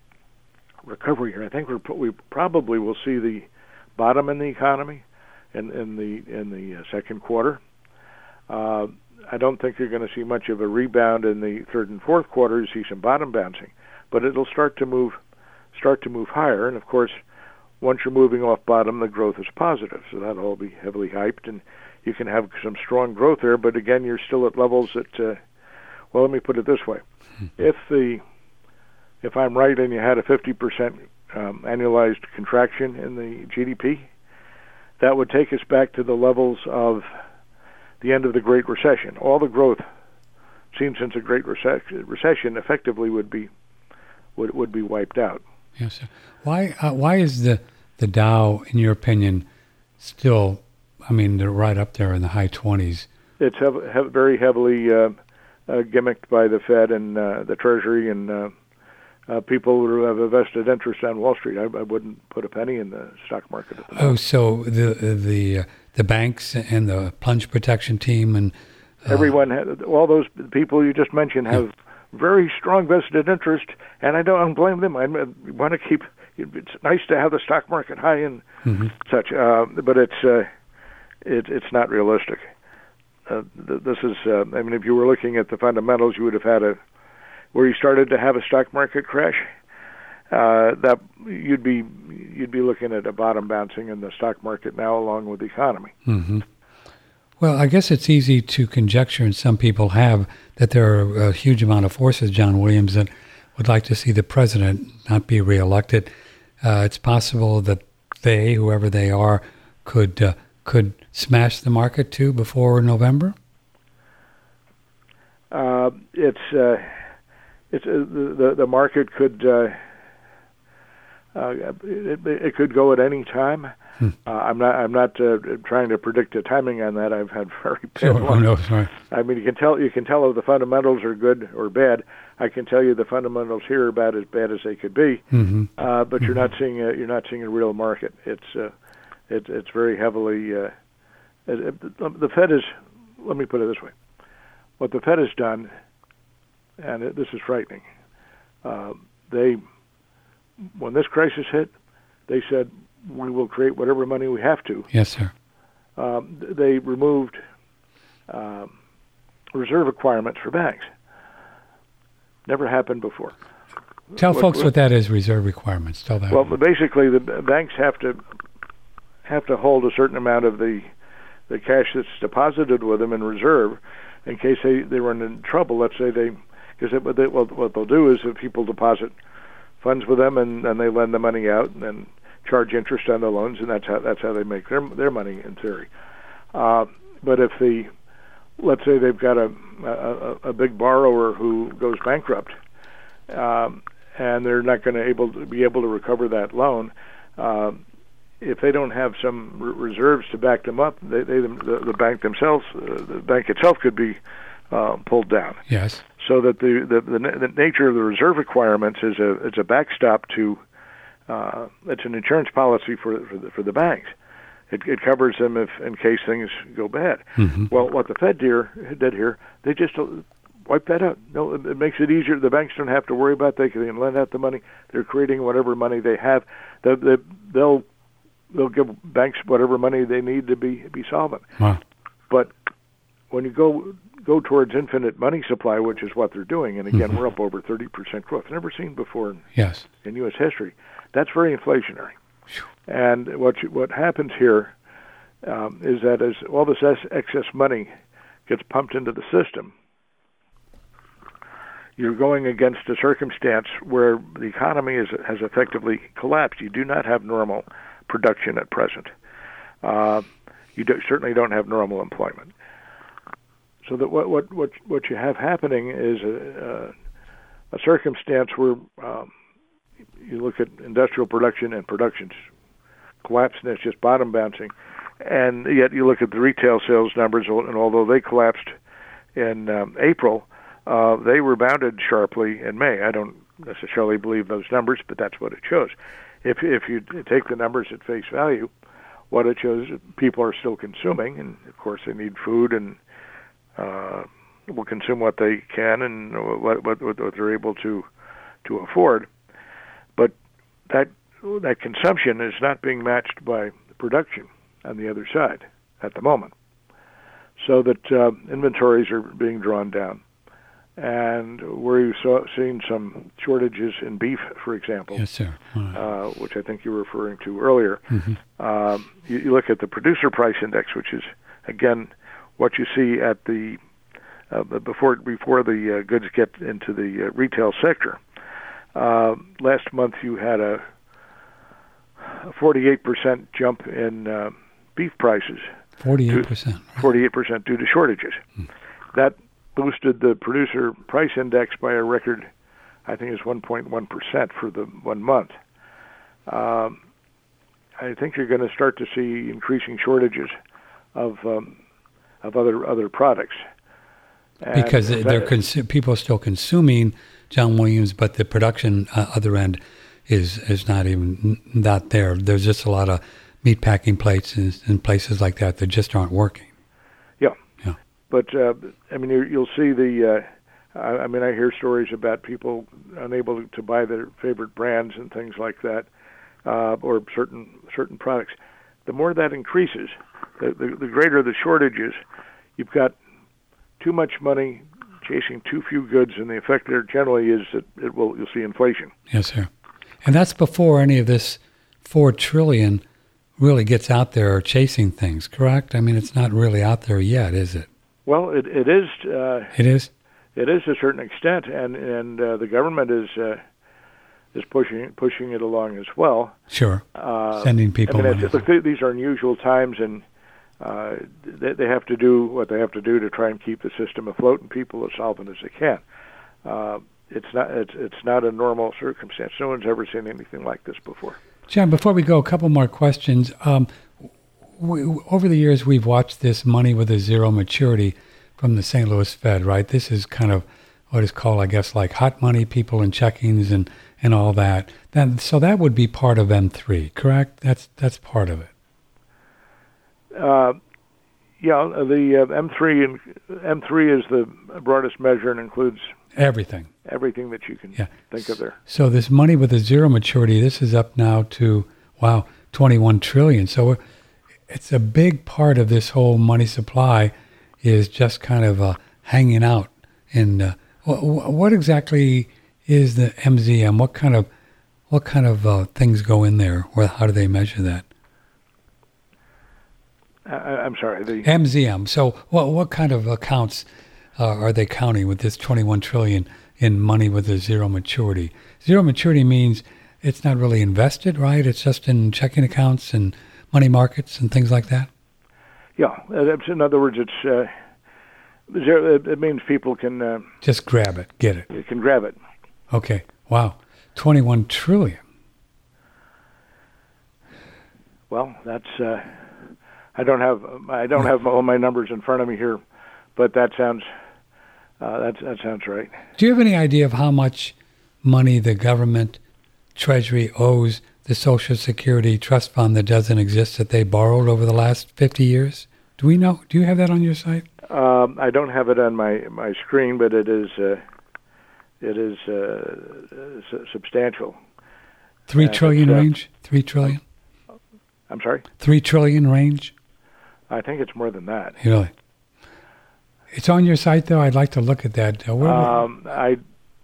recovery here. I think we're, we probably will see the bottom in the economy in, in the in the uh, second quarter. Uh, I don't think you're going to see much of a rebound in the third and fourth quarter. You see some bottom bouncing, but it'll start to move start to move higher, and of course, once you're moving off bottom, the growth is positive, so that'll all be heavily hyped, and you can have some strong growth there. But again, you're still at levels that, uh, well, let me put it this way: if the if I'm right, and you had a fifty percent um, annualized contraction in the G D P, that would take us back to the levels of the end of the Great Recession. All the growth seen since the Great Rece- Recession effectively would be would would be wiped out. Yes, sir. Why uh, why is the, the Dow, in your opinion, still, I mean, they're right up there in the high twenties? It's hev- hev- very heavily uh, uh, gimmicked by the Fed and uh, the Treasury and uh, uh, people who have a vested interest on Wall Street. I, I wouldn't put a penny in the stock market at the moment. Oh, so the the uh, the banks and the plunge protection team and... Uh, Everyone, had, all those people you just mentioned have... Yeah. very strong vested interest, and I don't blame them. I want to keep. It's nice to have the stock market high and mm-hmm. such, uh, but it's uh, it, it's not realistic. Uh, th- this is. Uh, I mean, if you were looking at the fundamentals, you would have had a where you started to have a stock market crash. Uh, that you'd be you'd be looking at a bottom bouncing in the stock market now, along with the economy. Mm-hmm. Well, I guess it's easy to conjecture, and some people have, that there are a huge amount of forces, John Williams, that would like to see the president not be reelected. Uh, it's possible that they, whoever they are, could uh, could smash the market too before November. Uh, it's uh, it's uh, the the market could. Uh, Uh, it, it could go at any time. Hmm. Uh, I'm not. I'm not uh, trying to predict the timing on that. I've had very bad sure. luck. Oh, no, sorry. I mean, you can tell. You can tell if the fundamentals are good or bad. I can tell you the fundamentals here are about as bad as they could be. Mm-hmm. Uh, but mm-hmm. you're not seeing. A, you're not seeing a real market. It's. Uh, it, it's very heavily. Uh, it, it, the Fed is. Let me put it this way. What the Fed has done, and it, this is frightening. Uh, they, when this crisis hit, they said, we will create whatever money we have to. Yes, sir. Um, they removed um, reserve requirements for banks. Never happened before. Tell what, folks what, what that is, reserve requirements. Tell that. Well, basically, the banks have to have to hold a certain amount of the the cash that's deposited with them in reserve in case they, they run into trouble. Let's say they, because what, they, what, what they'll do is if people deposit funds with them and, and they lend the money out and then charge interest on the loans, and that's how that's how they make their their money in theory. Uh, but if the, let's say they've got a a, a big borrower who goes bankrupt, um, and they're not going to able to be able to recover that loan. Uh, if they don't have some re- reserves to back them up, they, they the, the bank themselves, uh, the bank itself could be uh, pulled down. Yes. So that the the, the the nature of the reserve requirements is a it's a backstop to uh, it's an insurance policy for for the, for the banks. It, it covers them if in case things go bad. Mm-hmm. Well, what the Fed did, did here, they just wipe that out. No, it, it makes it easier. The banks don't have to worry about it. They can lend out the money. They're creating whatever money they have. They, they, they'll they'll give banks whatever money they need to be be solvent. Wow. But when you go go towards infinite money supply, which is what they're doing, and again, mm-hmm. we're up over thirty percent growth, never seen before in, yes. in U S history. That's very inflationary. And what you, what happens here um, is that as all this excess money gets pumped into the system, you're going against a circumstance where the economy is, has effectively collapsed. You do not have normal production at present. Uh, you do, certainly don't have normal employment. So that what what what, what you have happening is a, a, a circumstance where um, you look at industrial production and production's collapsed, and it's just bottom bouncing. And yet you look at the retail sales numbers, and although they collapsed in um, April, uh, they rebounded sharply in May. I don't necessarily believe those numbers, but that's what it shows. If if you take the numbers at face value, what it shows is people are still consuming, and of course they need food and uh, will consume what they can and what, what what they're able to to afford. But that that consumption is not being matched by production on the other side at the moment, so that uh, inventories are being drawn down. And where you've saw, seen some shortages in beef, for example, yes, sir. Right. uh, which I think you were referring to earlier, mm-hmm. um, you, you look at the producer price index, which is, again, what you see at the uh, before before the uh, goods get into the uh, retail sector. Uh, last month you had a forty-eight percent jump in uh, beef prices. forty-eight percent. Right. forty-eight percent due to shortages. Hmm. That boosted the producer price index by a record, I think it's one point one percent for the one month. Um, I think you're going to start to see increasing shortages of um, of other other products. And because they're that, consu- people are still consuming John Williams, but the production uh, other end is is not even not there. There's just a lot of meat packing plates and, and places like that that just aren't working. Yeah, yeah. But uh, I mean, you, you'll see the. Uh, I, I mean, I hear stories about people unable to buy their favorite brands and things like that, uh, or certain certain products. The more that increases, the, the, the greater the shortages. You've got too much money chasing too few goods, and the effect there generally is that it will you'll see inflation. Yes, sir. And that's before any of this four trillion really gets out there chasing things, correct? I mean, it's not really out there yet, is it? Well, it it is. Uh, it is. It is to a certain extent, and and uh, the government is uh, is pushing pushing it along as well. Sure. Uh, Sending people. I mean, it's, look, these are unusual times, and uh, they, they have to do what they have to do to try and keep the system afloat and people as solvent as they can. Uh, it's not it's it's not a normal circumstance. No one's ever seen anything like this before. John, before we go, a couple more questions. Um, we, over the years, we've watched this money with a zero maturity from the Saint Louis Fed, right? This is kind of what is called, I guess, like hot money, people in checkings and, and all that. Then, so that would be part of M three, correct? That's that's part of it. Uh, yeah, the uh, M three and M three is the broadest measure and includes everything. Everything that you can yeah. think of there. So this money with a zero maturity, this is up now to, wow, twenty-one trillion. So it's a big part of this whole money supply is just kind of uh, hanging out. And uh, what, what exactly is the M Z M? What kind of what kind of uh, things go in there, or how do they measure that? I, I'm sorry, the M Z M. So what what kind of accounts uh, are they counting with this twenty-one trillion in money with a zero maturity? Zero maturity means it's not really invested, right? It's just in checking accounts and money markets and things like that? Yeah. In other words, it's uh, zero, it means people can... Uh, just grab it, get it. You can grab it. Okay. Wow. twenty-one trillion. Well, that's... Uh, I don't have I don't have all my numbers in front of me here, but that sounds... Uh, that, that sounds right. Do you have any idea of how much money the government, Treasury, owes the Social Security Trust Fund that doesn't exist that they borrowed over the last fifty years? Do we know? Do you have that on your site? Um, I don't have it on my, my screen, but it is uh, it is uh, su- substantial. Three uh, trillion uh, range? Three trillion? I'm sorry? Three trillion range? I think it's more than that. Really? It's on your site, though. I'd like to look at that. Uh, where, um, I,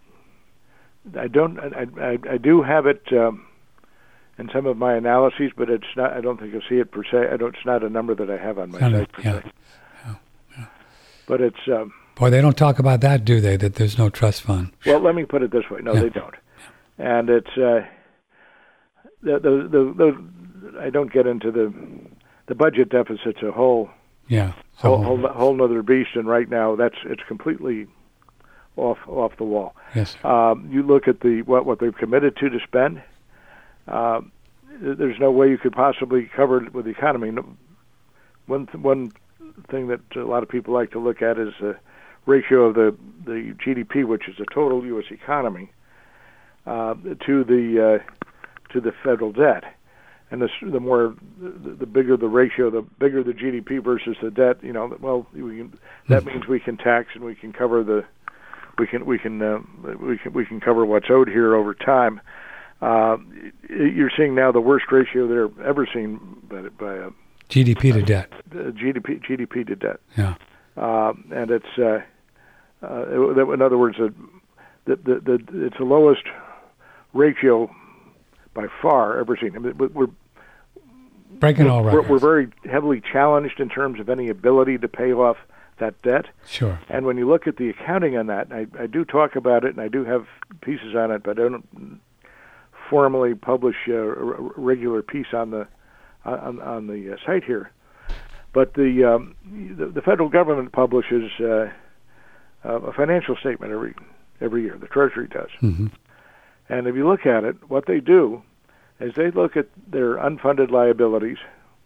I don't. I, I, I do have it um, in some of my analyses, but it's not. I don't think you'll see it per se. I don't. It's not a number that I have on my site per yeah. se. Yeah. Yeah. But it's. Um, Boy, they don't talk about that, do they? That there's no trust fund. Well, let me put it this way. No, yeah. they don't. Yeah. And it's. Uh, the, the the the. I don't get into the the budget deficit's a whole. Yeah. Whole, whole, whole nother beast, and right now that's it's completely off off the wall. Yes. Um, you look at the what what they've committed to to spend. Uh, there's no way you could possibly cover it with the economy. No, one th- one thing that a lot of people like to look at is the ratio of the the G D P, which is the total U S economy, uh, to the uh, to the federal debt. And the, the more, the, the bigger the ratio, the bigger the G D P versus the debt. You know, well, we can, that means we can tax and we can cover the, we can we can uh, we can we can cover what's owed here over time. Uh, you're seeing now the worst ratio they've ever seen by, by uh, G D P to debt. Uh, G D P G D P to debt. Yeah. Uh, and it's uh, uh, in other words, uh, the, the the it's the lowest ratio by far ever seen. I mean, we're breaking all records. We're, we're very heavily challenged in terms of any ability to pay off that debt. Sure. And when you look at the accounting on that, I, I do talk about it, and I do have pieces on it, but I don't formally publish a, a regular piece on the on, on the uh, site here. But the, um, the the federal government publishes uh, a financial statement every every year. The Treasury does. Mm-hmm. And if you look at it, what they do is they look at their unfunded liabilities,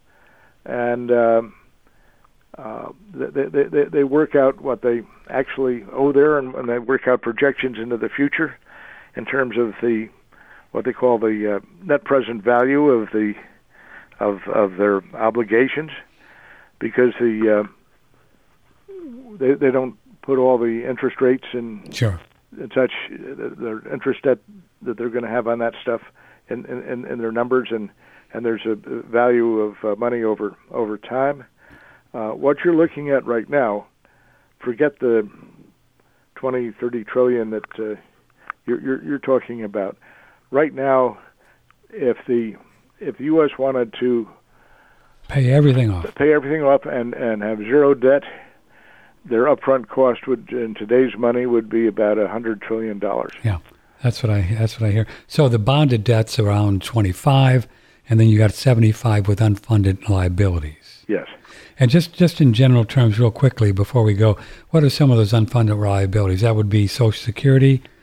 and um, uh, they, they, they, they work out what they actually owe there, and, and they work out projections into the future in terms of the what they call the uh, net present value of the of of their obligations, because the uh, they they don't put all the interest rates and sure. and such, the interest that that they're going to have on that stuff in, in, in their numbers, and, and there's a value of uh, money over over time. Uh, what you're looking at right now, forget the twenty, thirty trillion that uh, you're, you're you're talking about. Right now, if the if the U S wanted to pay everything off, pay everything off, and, and have zero debt, their upfront cost would, in today's money, would be about a hundred trillion dollars. Yeah, that's what I that's what I hear. So the bonded debt's around twenty-five, and then you got seventy-five with unfunded liabilities. Yes. And just just in general terms, real quickly before we go, what are some of those unfunded liabilities? That would be Social Security,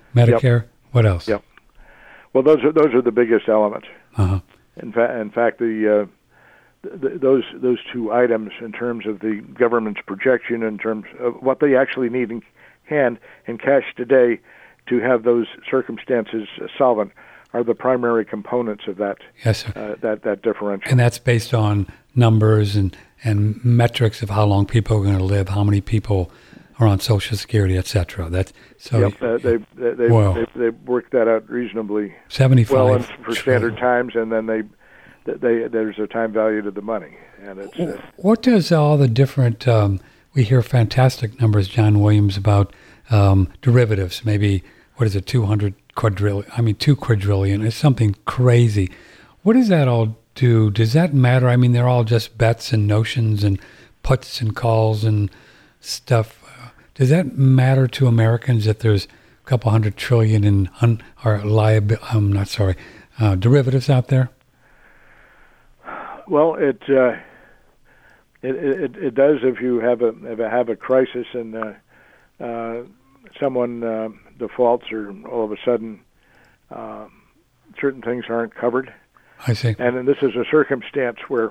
Medicare. Yep. What else? Yep. Well, those are those are the biggest elements. Uh-huh. In fact, in fact, the, uh, th- those those two items, in terms of the government's projection, in terms of what they actually need in hand in cash today to have those circumstances solvent, are the primary components of that. Yes, sir. Uh, that that differential. And that's based on numbers and and metrics of how long people are going to live, how many people are on Social Security, et cetera. That's so. Yep, uh, they they they, Wow. they they worked that out reasonably seventy-five well and for standard trillion. times, and then they, they there's a time value to the money, and it's uh, What does all the different? Um, we hear fantastic numbers, John Williams, about um, derivatives. Maybe what is it, two hundred quadrillion? I mean, two quadrillion. It's something crazy. What does that all do? Does that matter? I mean, they're all just bets and notions and puts and calls and stuff. Does that matter to Americans if there's a couple hundred trillion in un, or liabi- I'm not sorry, uh, derivatives out there? well, it, uh, it it it does if you have a if you have a crisis and uh, uh, someone uh, defaults, or all of a sudden uh, certain things aren't covered. I see. And then this is a circumstance where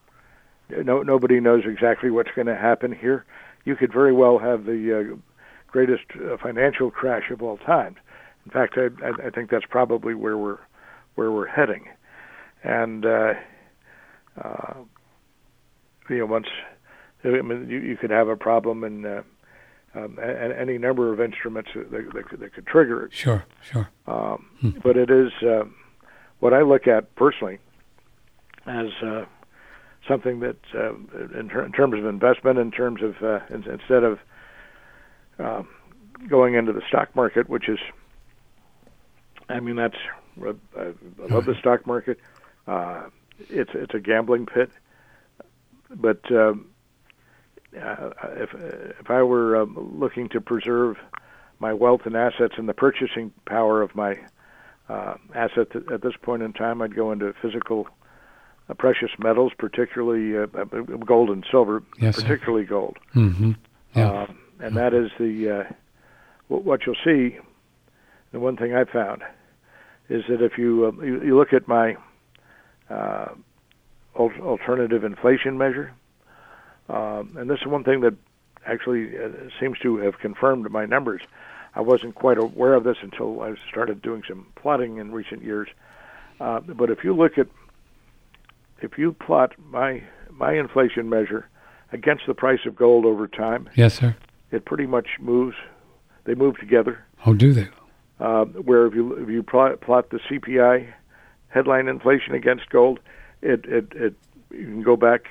no nobody knows exactly what's going to happen here. You could very well have the uh, greatest uh, financial crash of all time. In fact, I, I think that's probably where we're where we're heading. And uh, uh, you know, once I mean, you, you could have a problem in uh, um, a, any number of instruments that, that, could, that could trigger it. Sure, sure. Um, Hmm. But it is uh, what I look at personally as uh, something that, uh, in, ter- in terms of investment, in terms of uh, in- instead of uh, going into the stock market, which is, I mean, that's I, I love the stock market. Uh, it's it's a gambling pit, but um, uh, if if I were um, looking to preserve my wealth and assets and the purchasing power of my uh, assets at this point in time, I'd go into physical uh, precious metals, particularly uh, gold and silver, Yes, sir. particularly gold. Mm-hmm. Yeah. Um, and that is the uh, what you'll see. The one thing I found is that if you uh, you, you look at my uh, al- alternative inflation measure, um, and this is one thing that actually uh, seems to have confirmed my numbers. I wasn't quite aware of this until I started doing some plotting in recent years. Uh, but if you look at, if you plot my my inflation measure against the price of gold over time, Yes, sir. it pretty much moves. They move together. Oh, do they? Uh, where if you if you plot, plot the C P I headline inflation against gold, it it, it you can go back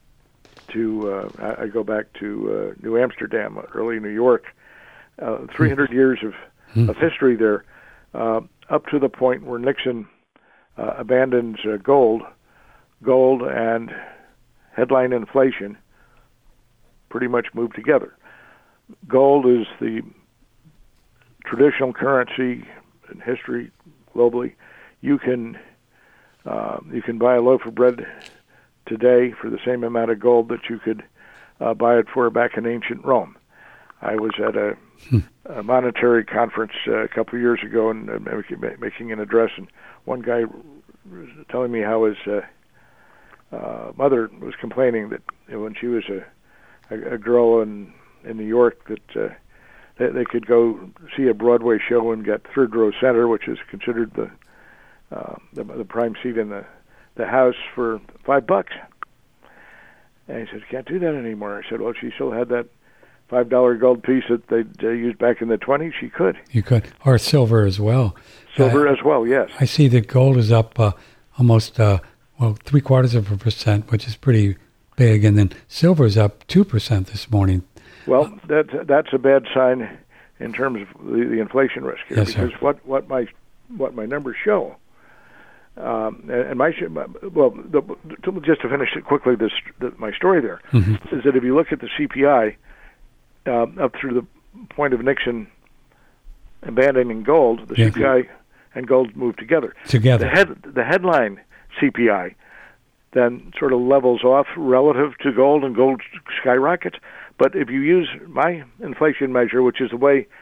to uh, I, I go back to uh, New Amsterdam, early New York. Uh, three hundred years of, Hmm. of history there, uh, up to the point where Nixon uh, abandons uh, gold, gold and headline inflation pretty much move together. Gold is the traditional currency in history globally. You can uh, you can buy a loaf of bread today for the same amount of gold that you could uh, buy it for back in ancient Rome. I was at a, a monetary conference uh, a couple of years ago and uh, making an address, and one guy was telling me how his uh, uh, mother was complaining that you know, when she was a, a, a girl in in New York, that uh, they, they could go see a Broadway show and get third row center, which is considered the uh, the, the prime seat in the the house, for five bucks. And he said, "Can't do that anymore." I said, "Well, she still had that five dollar gold piece that they uh, used back in the twenties. She could. You could, or silver as well. Silver Uh, as well, yes." I see that gold is up uh, almost uh, well three quarters of a percent, which is pretty big, and then silver is up two percent this morning. Well, that that's a bad sign in terms of the, the inflation risk here, Yes, sir. because what, what my what my numbers show, um, and, and my well, the, to, just to finish it quickly, this the, my story there Mhm. is that if you look at the C P I uh, up through the point of Nixon abandoning gold, the Yeah. C P I and gold move together. Together. The head the headline C P I then sort of levels off relative to gold, and gold skyrockets. But if you use my inflation measure, which is the way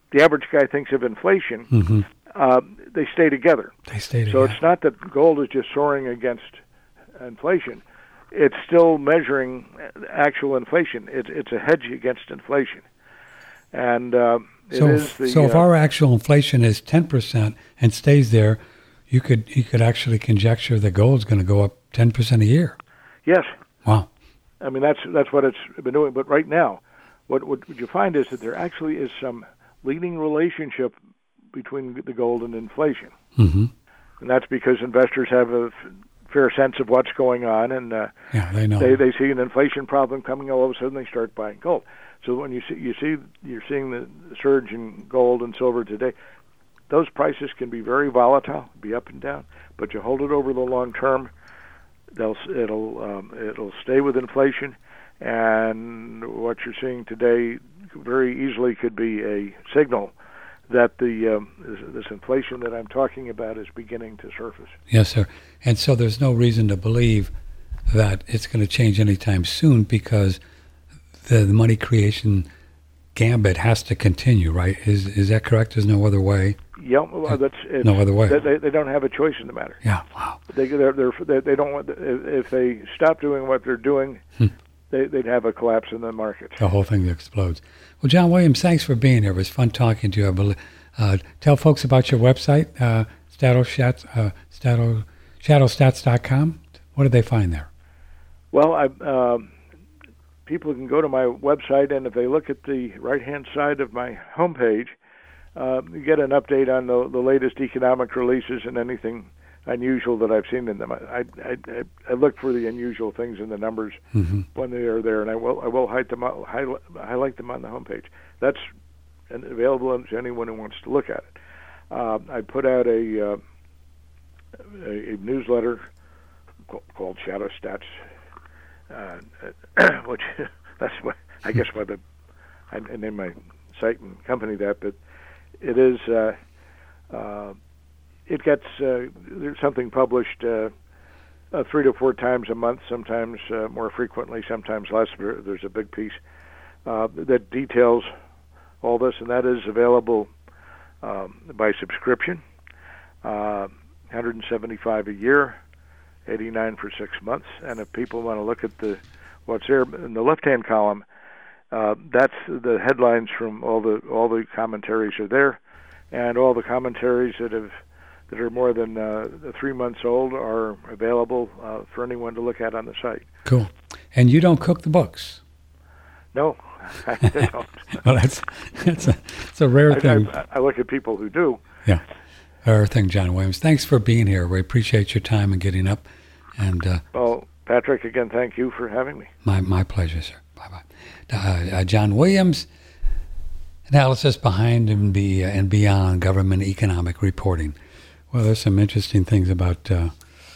the average guy thinks of inflation, mm-hmm. uh, they stay together. They stay together. So it's not that gold is just soaring against inflation. It's still measuring actual inflation. It's it's a hedge against inflation. And uh, it so, is the, so if uh, our actual inflation is ten percent and stays there, you could you could actually conjecture that gold's going to go up ten percent a year. Yes. Wow. I mean, that's that's what it's been doing. But right now, what what you find is that there actually is some leading relationship between the gold and inflation. Mm-hmm. And that's because investors have a fair sense of what's going on, and uh, yeah, they know. They they see an inflation problem coming, all of a sudden they start buying gold. So when you see you see you're seeing the surge in gold and silver today, those prices can be very volatile, be up and down. But you hold it over the long term, they'll it'll um, it'll stay with inflation, and what you're seeing today very easily could be a signal that the um, this, this inflation that I'm talking about is beginning to surface. Yes, sir. And so there's no reason to believe that it's going to change anytime soon, because the, the money creation gambit has to continue, right? Is is that correct? There's no other way. Yeah, well, that's it's, no other way. They, they don't have a choice in the matter. Yeah. Wow. They they're, they're, they they don't want if they stop doing what they're doing, hmm. they, they'd have a collapse in the market. The whole thing explodes. Well, John Williams, thanks for being here. It was fun talking to you. Uh, tell folks about your website, uh, Statostats, uh, Stato, Shadowstats dot com. What did they find there? Well, I, uh, people can go to my website, and if they look at the right-hand side of my homepage, uh, you get an update on the, the latest economic releases and anything unusual that I've seen in them. I, I, I, I look for the unusual things in the numbers mm-hmm. when they are there, and I will I will highlight them, highlight, highlight them on the homepage. That's available to anyone who wants to look at it. Uh, I put out a, uh, a, a newsletter called Shadow Stats, uh, which that's what I guess why the I named my site and company that, but it is. Uh, uh, It gets uh, there's something published uh, uh, three to four times a month, sometimes uh, more frequently, sometimes less. There's a big piece uh, that details all this, and that is available um, by subscription, uh, one hundred seventy-five dollars a year, eighty-nine dollars for six months. And if people want to look at the what's there in the left-hand column, uh, that's the headlines from all the all the commentaries are there, and all the commentaries that have that are more than uh, three months old are available uh, for anyone to look at on the site. Cool. And you don't cook the books? No, I don't. Well, that's that's a, it's a rare I, thing. I, I look at people who do. Yeah, rare thing, John Williams. Thanks for being here. We appreciate your time and getting up. And uh, well, Patrick, again, thank you for having me. My my pleasure, sir. Bye-bye. Uh, uh, John Williams, analysis behind and, be, uh, and beyond government economic reporting. Well, there's some interesting things about uh,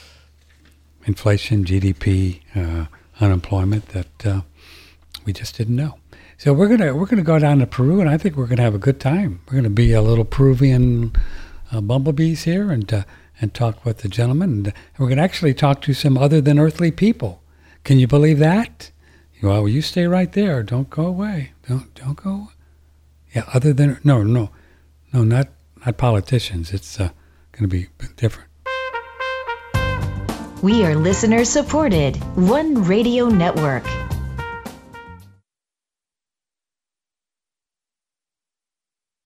inflation, G D P, uh, unemployment that uh, we just didn't know. So we're gonna we're gonna go down to Peru, and I think we're gonna have a good time. We're gonna be a little Peruvian uh, bumblebees here, and uh, and talk with the gentleman. And we're gonna actually talk to some other than earthly people. Can you believe that? Well, you stay right there. Don't go away. Don't don't go. Yeah, other than no no no not not politicians. It's uh, going to be different. We are listener supported. One Radio Network.